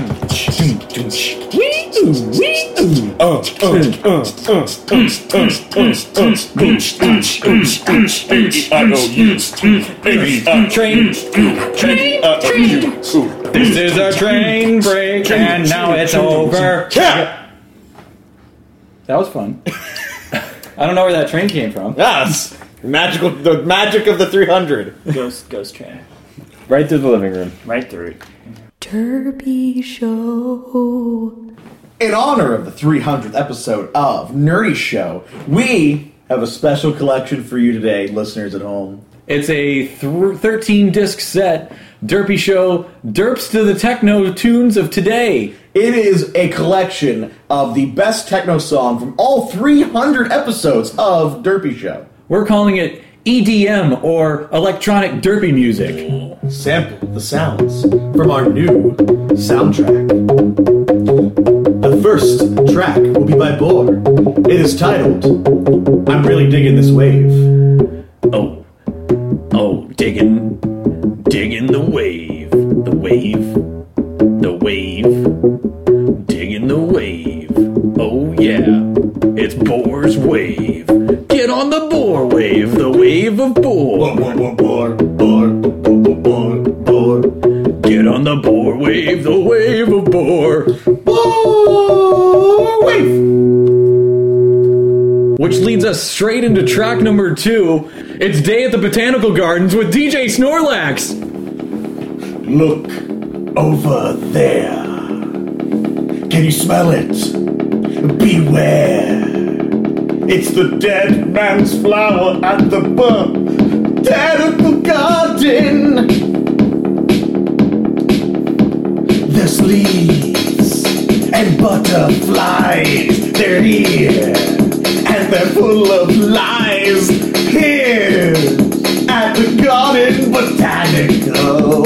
Train, train, train. This is a train break, and now it's over. Yeah. That was fun. I don't know where that train came from. Yes. Magical, the magic of the three hundred. Ghost, ghost train. Right through the living room. Right through it. Derpy Show. In honor of the three hundredth episode of Nerdy Show, we have a special collection for you today, listeners at home. It's a th- thirteen disc set, Derpy Show, derps to the techno tunes of today. It is a collection of the best techno song from all three hundred episodes of Derpy Show. We're calling it E D M, or electronic derpy music. Sample the sounds from our new soundtrack. The first track will be by Boar. It is titled, I'm Really Digging This Wave. Oh, oh, digging, digging the wave, the wave, the wave, digging the wave. Oh yeah, it's Boar's wave. Get on the Boar wave, the wave of Boar. Boar, boar, boar, boar, boar, boar. Get on the Boar wave, the wave of Boar. Boar wave. Which leads us straight into track number two. It's Day at the Botanical Gardens with D J Snorlax. Look over there. Can you smell it? Beware. It's the dead man's flower at the botanical garden. There's leaves and butterflies. They're here and they're full of lies. Here at the Garden Botanical.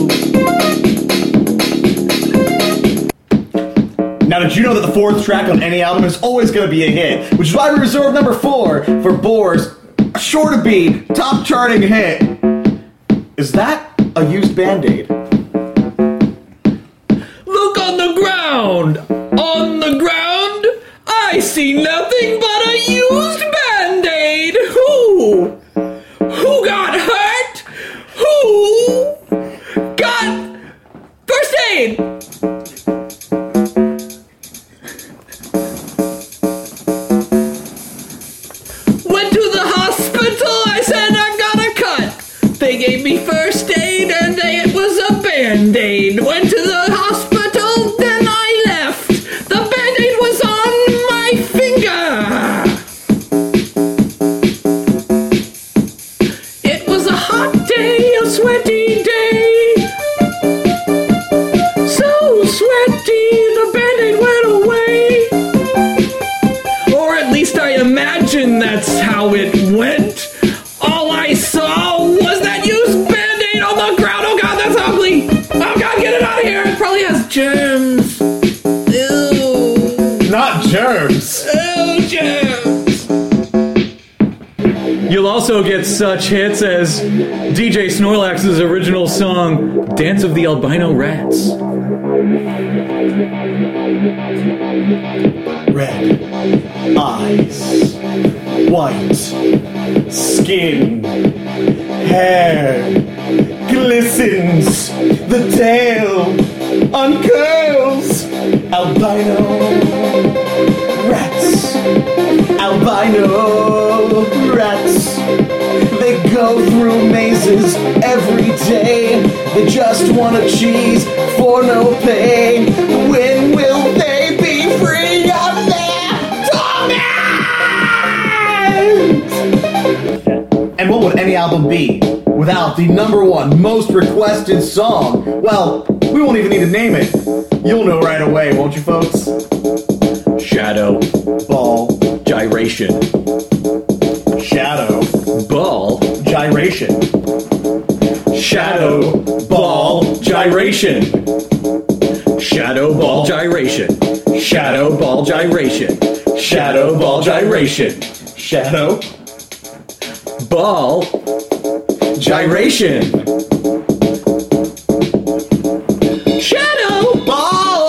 Now, did you know that the fourth track on any album is always going to be a hit? Which is why we reserve number four for Boar's sure to be top charting hit. Is that a used Band-Aid? Look on the ground! On the ground, I see nothing but a used Band-Aid! Who? Who got hurt? Who got first aid? Went to the hospital, I said I've got a cut. They gave me first aid and they, it was a Band-Aid. Went to the hospital, then I left. The Band-Aid was on my finger. It was a hot day, a sweaty day. So sweaty, the Band-Aid went away. Or at least I imagine that's how it went. All I saw was that used Band-Aid on the ground. Oh god, that's ugly. Oh god, get it out of here. It probably has germs. Ew. Not germs. Ew, germs. You'll also get such hits as D J Snorlax's original song, Dance of the Albino Rats. Red eyes, white skin, hair glistens, the tail uncurls. Albino rats, albino rats. They go through mazes every day. They just want a cheese for no pay. When will they be free of their torment? And what would any album be without the number one most requested song? Well, we won't even need to name it. You'll know right away, won't you, folks? Shadow. Ball. Gyration. Shadow. Ball. Gyration. Shadow. Ball. Gyration. Shadow ball gyration. Shadow ball gyration. Shadow ball gyration. Shadow. Ball gyration. Shadow. Ball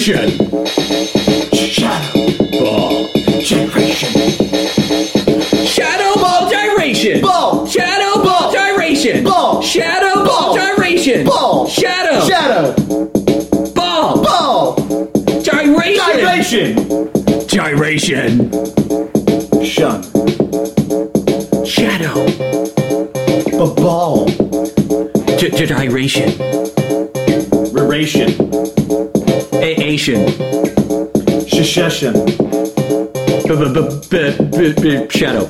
gyration. Shadow ball gyration. Shadow ball gyration. Ball. Shadow ball gyration. Ball. Shadow ball gyration. Ball. Shadow. Shadow Ball. ball Gyration. gyration. Gyration. Shun. Shadow. A ball. Gyration. Ration. Asian. Shishession. Shadow.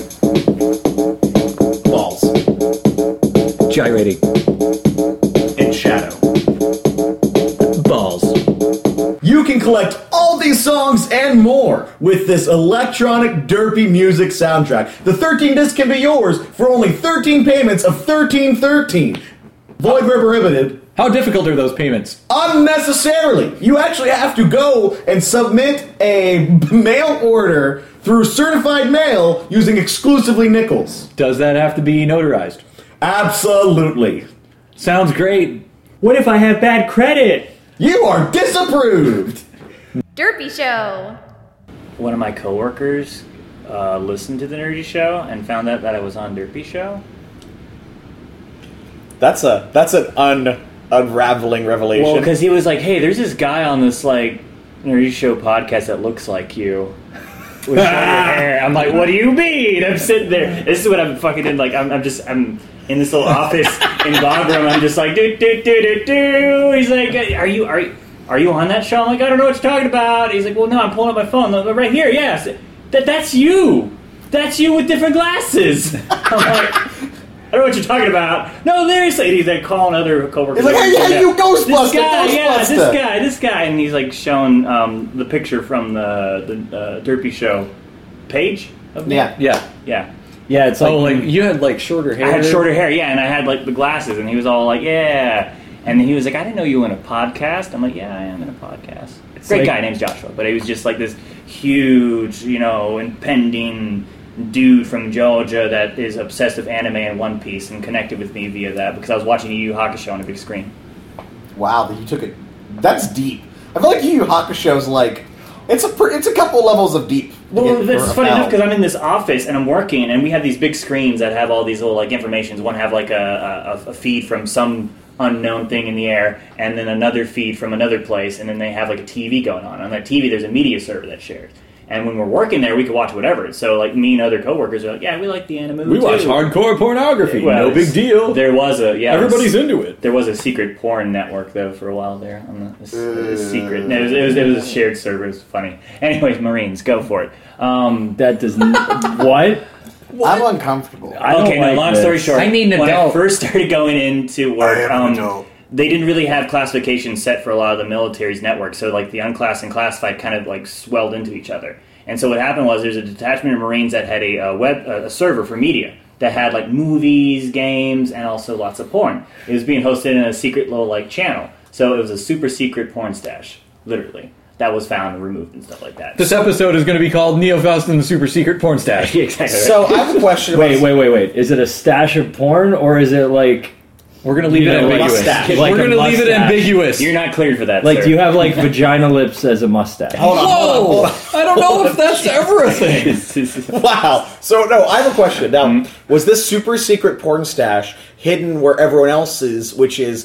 Balls. Gyrating. In shadow. Balls. You can collect all these songs and more with this electronic derpy music soundtrack. The thirteen disc can be yours for only thirteen payments of thirteen thirteen. Void where prohibited. How difficult are those payments? Unnecessarily. You actually have to go and submit a mail order through certified mail using exclusively nickels. Does that have to be notarized? Absolutely. Sounds great. What if I have bad credit? You are disapproved. Derpy Show. One of my coworkers uh, listened to the Nerdy Show and found out that I was on Derpy Show. That's a that's an un unraveling revelation. Well, because he was like, "Hey, there's this guy on this like Nerdy Show podcast that looks like you with shorter hair." I'm like, "What do you mean?" I'm sitting there. This is what I'm fucking in. Like, I'm, I'm just I'm in this little office in Bagram. I'm just like, do do do do do. He's like, "Are you are you, are you on that show?" I'm like, "I don't know what you're talking about." He's like, "Well, no, I'm pulling up my phone. Like, right here, yes. That that's you. That's you with different glasses." I'm like, I don't know what you're talking about. No, seriously. He's like calling other coworkers. He's like, hey, hey, you Ghostbuster, This guy, yeah, Ghostbuster. this guy, this guy. And he's like showing um, the picture from the, the uh, Derpy Show page of me. Yeah. Yeah. Yeah. Yeah, it's like, Oh, like you had like shorter hair. I had shorter hair, yeah, and I had like the glasses, and he was all like, yeah. And he was like, I didn't know you were in a podcast. I'm like, yeah, I am in a podcast. Great like- guy, name's Joshua. But he was just like this huge, you know, impending dude from Georgia that is obsessed with anime and One Piece and connected with me via that because I was watching Yu Yu Hakusho on a big screen. Wow, you took it. That's deep. I feel like Yu Yu Hakusho's like it's a per, it's a couple levels of deep. to Well, get that's for funny a enough film. because I'm in this office and I'm working, and we have these big screens that have all these little like informations. One have like a, a, a feed from some unknown thing in the air, and then another feed from another place, and then they have like a T V going on. On that T V, there's a media server that's shared. And when we're working there, we could watch whatever. So, like, me and other coworkers are like, yeah, we like the anime We too. watch hardcore pornography. Well, no big deal. There was a, yeah. Everybody's into it. There was a secret porn network, though, for a while there. On the, this, this secret. No, it, was, it, was, it was a shared server. It was funny. Anyways, Marines, go for it. Um, that does not. What? I'm uncomfortable. I don't okay, no, like long this. story short, I need an when adult. I first started going into work, I am an um, adult. they didn't really have classifications set for a lot of the military's networks, so like the unclassed and classified kind of like swelled into each other. And so what happened was there's a detachment of Marines that had a, a web a server for media that had like movies, games, and also lots of porn. It was being hosted in a secret little like channel, so it was a super secret porn stash, literally. That was found and removed and stuff like that. This episode is going to be called Neo Faust and the Super Secret Porn Stash. exactly. Right. So I have a question. Wait, about wait, wait, wait. Is it a stash of porn or is it like We're going to leave You it know, like ambiguous. mustache. Like We're a going to leave it mustache. ambiguous. You're not cleared for that. like sir. do you have like vagina lips as a mustache? Hold on, hold on, hold on. I don't know if that's ever a thing. Wow. So, no, I have a question. Now, Mm-hmm. was this super secret porn stash hidden where everyone else is, which is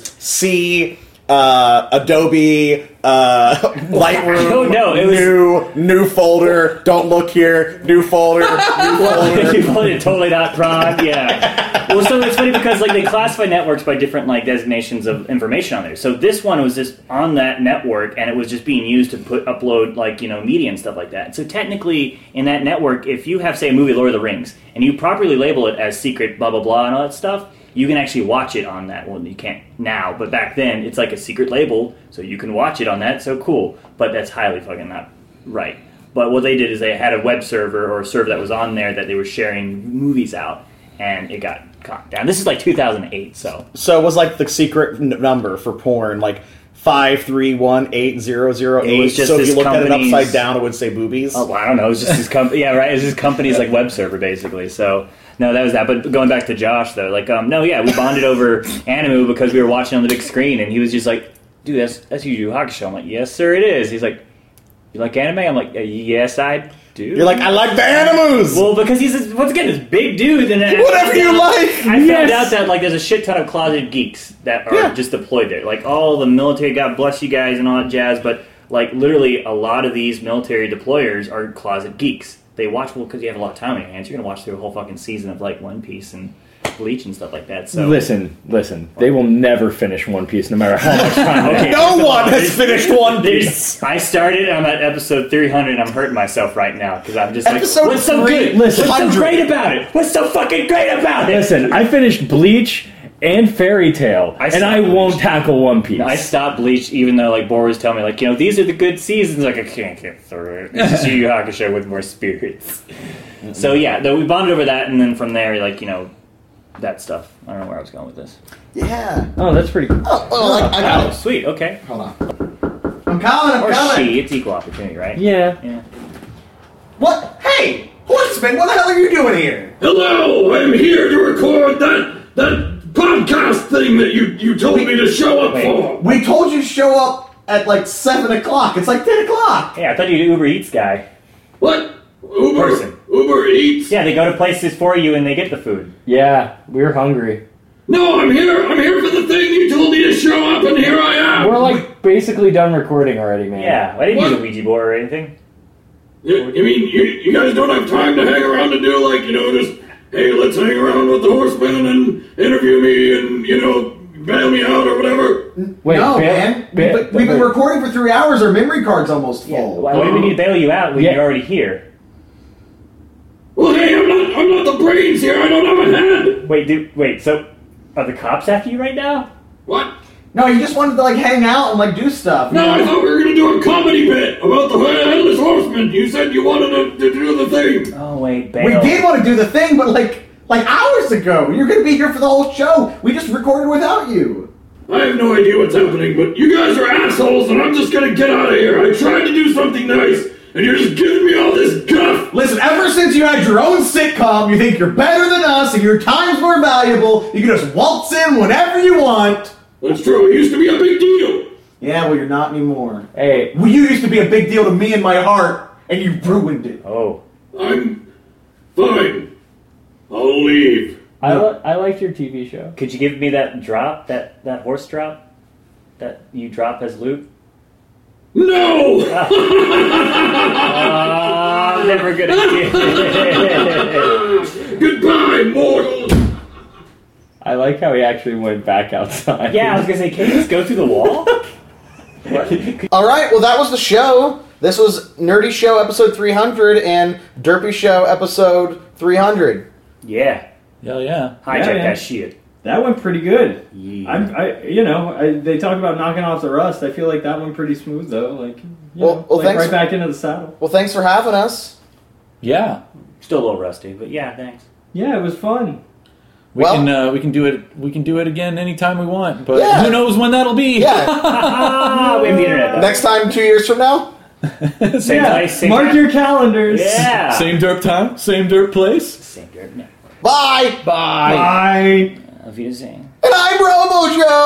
C, uh, Adobe, uh, Lightroom, don't know. It was- new, new folder, don't look here, new folder, new folder. You voted totally not prawn, yeah. Well, so it's funny because like they classify networks by different like designations of information on there. So this one was just on that network, and it was just being used to put upload like you know media and stuff like that. So technically, in that network, if you have say a movie Lord of the Rings and you properly label it as secret blah blah blah and all that stuff, you can actually watch it on that one. You can't now, but back then it's like a secret label, so you can watch it on that. So cool, but that's highly fucking not right. But what they did is they had a web server or a server that was on there that they were sharing movies out, and it got caught down. This is like two thousand eight, so So it was like the secret n- number for porn, like five three one eight zero zero It eight. was just So if you this looked at it company's- upside down, it would say boobies. oh, well, I don't know. It was just this company. Yeah, right. It was just company's like web server basically. So no, that was that. But going back to Josh though, like um, no, yeah, we bonded over Animu because we were watching on the big screen, and he was just like, dude, that's that's Yu Yu Hakusho. I'm like, yes, sir, it is. He's like, you like anime? I'm like, yes, I do. You're like, I like the animus. Well, because he's this, once again this big dude, and then whatever you like. I Yes. found out that like there's a shit ton of closeted geeks that are Yeah. just deployed there, like all the military. God bless you guys and all that jazz, but like literally a lot of these military deployers are closet geeks. They watch well because you have a lot of time on your hands. You're gonna watch through a whole fucking season of like One Piece and Bleach and stuff like that. So Listen, listen. They will never finish One Piece, no matter how much time. Okay. No one has finished One There's- Piece. I started. I'm at episode three hundred. And I'm hurting myself right now because I'm just Episode like, what's so good? Listen. What's so great about it? What's so fucking great about it? Listen, I finished Bleach and Fairy Tail, I and I stopped won't Bleach. tackle One Piece. I stopped Bleach even though like Bor was telling me like, you know, these are the good seasons. Like I can't get through it. This is Yu Yu Hakusho with more spirits. So yeah, though we bonded over that, and then from there, like you know, that stuff. I don't know where I was going with this. Yeah. Oh, that's pretty cool. Oh, oh, like, I got Oh, it. sweet. Okay. Hold on. I'm coming, I'm Or coming. she. It's equal opportunity, right? Yeah. Yeah. What? Hey, Horseman, what the hell are you doing here? Hello, I'm here to record that that podcast thing that you, you told me to show up Wait. for. We told you to show up at like seven o'clock. It's like ten o'clock. Hey, I thought you'd Uber Eats guy. What? Uber Person. Uber Eats? Yeah, they go to places for you and they get the food. Yeah, we're hungry. No, I'm here. I'm here for the thing you told me to show up, and here I am. We're like basically done recording already, man. Yeah, I didn't What? use a Ouija board or anything. You, you mean you, you guys don't have time to hang around to do like you know just hey let's hang around with the Horseman and interview me and you know bail me out or whatever? Wait, no, ba- man. ba- We've, been- we've been wait. recording for three hours. Our memory card's almost Yeah. full. Why, why do we need to bail you out when Yeah. you're already here? Well, hey, I'm not I'm not the brains here. I don't have a head. Wait, dude, wait. So, are the cops after you right now? What? No, you just wanted to like hang out and like do stuff. No, I thought we were gonna do a comedy bit about the Headless Horseman. You said you wanted to, to do the thing. Oh wait, bail. We did want to do the thing, but like like hours ago. You're gonna be here for the whole show. We just recorded without you. I have no idea what's happening, but you guys are assholes, and I'm just gonna get out of here. I tried to do something nice, and you're just giving me all this guff. Listen, ever since you had your own sitcom, you think you're better than us and your time's more valuable. You can just waltz in whenever you want. That's true. It used to be a big deal. Yeah, well, you're not anymore. Hey, Well, you used to be a big deal to me in my heart, and you ruined it. Oh, I'm fine. I'll leave. I, li- I liked your T V show. could you give me that drop, that that horse drop, that you drop as loot? No! Uh, I'm never gonna get it. Goodbye, mortals! I like how he actually went back outside. Yeah, I was gonna say, can you just go through the wall? All right, well, that was the show. This was Nerdy Show episode three hundred and Derpy Show episode three hundred. Yeah, Hell yeah. hijack Yeah, man. that shit. That went pretty good. Yeah. I'm, I, you know, I, they talk about knocking off the rust. I feel like that went pretty smooth though. Like, you Well- know, well, like thanks right for- back into the saddle. Well, thanks for having us. Yeah. Still a little rusty, but yeah, thanks. Yeah, it was fun. We Well- can uh, we can do it we can do it again anytime we want, but Yeah. who knows when that'll be? Yeah. Ah, we have the internet though. Next time, two years from now? Same yeah, place, same mark time. your calendars. Yeah. Same derp time, same derp place. Same dirt. No. Bye! Bye. Bye. Auf Wiedersehen. And I'm Romojo!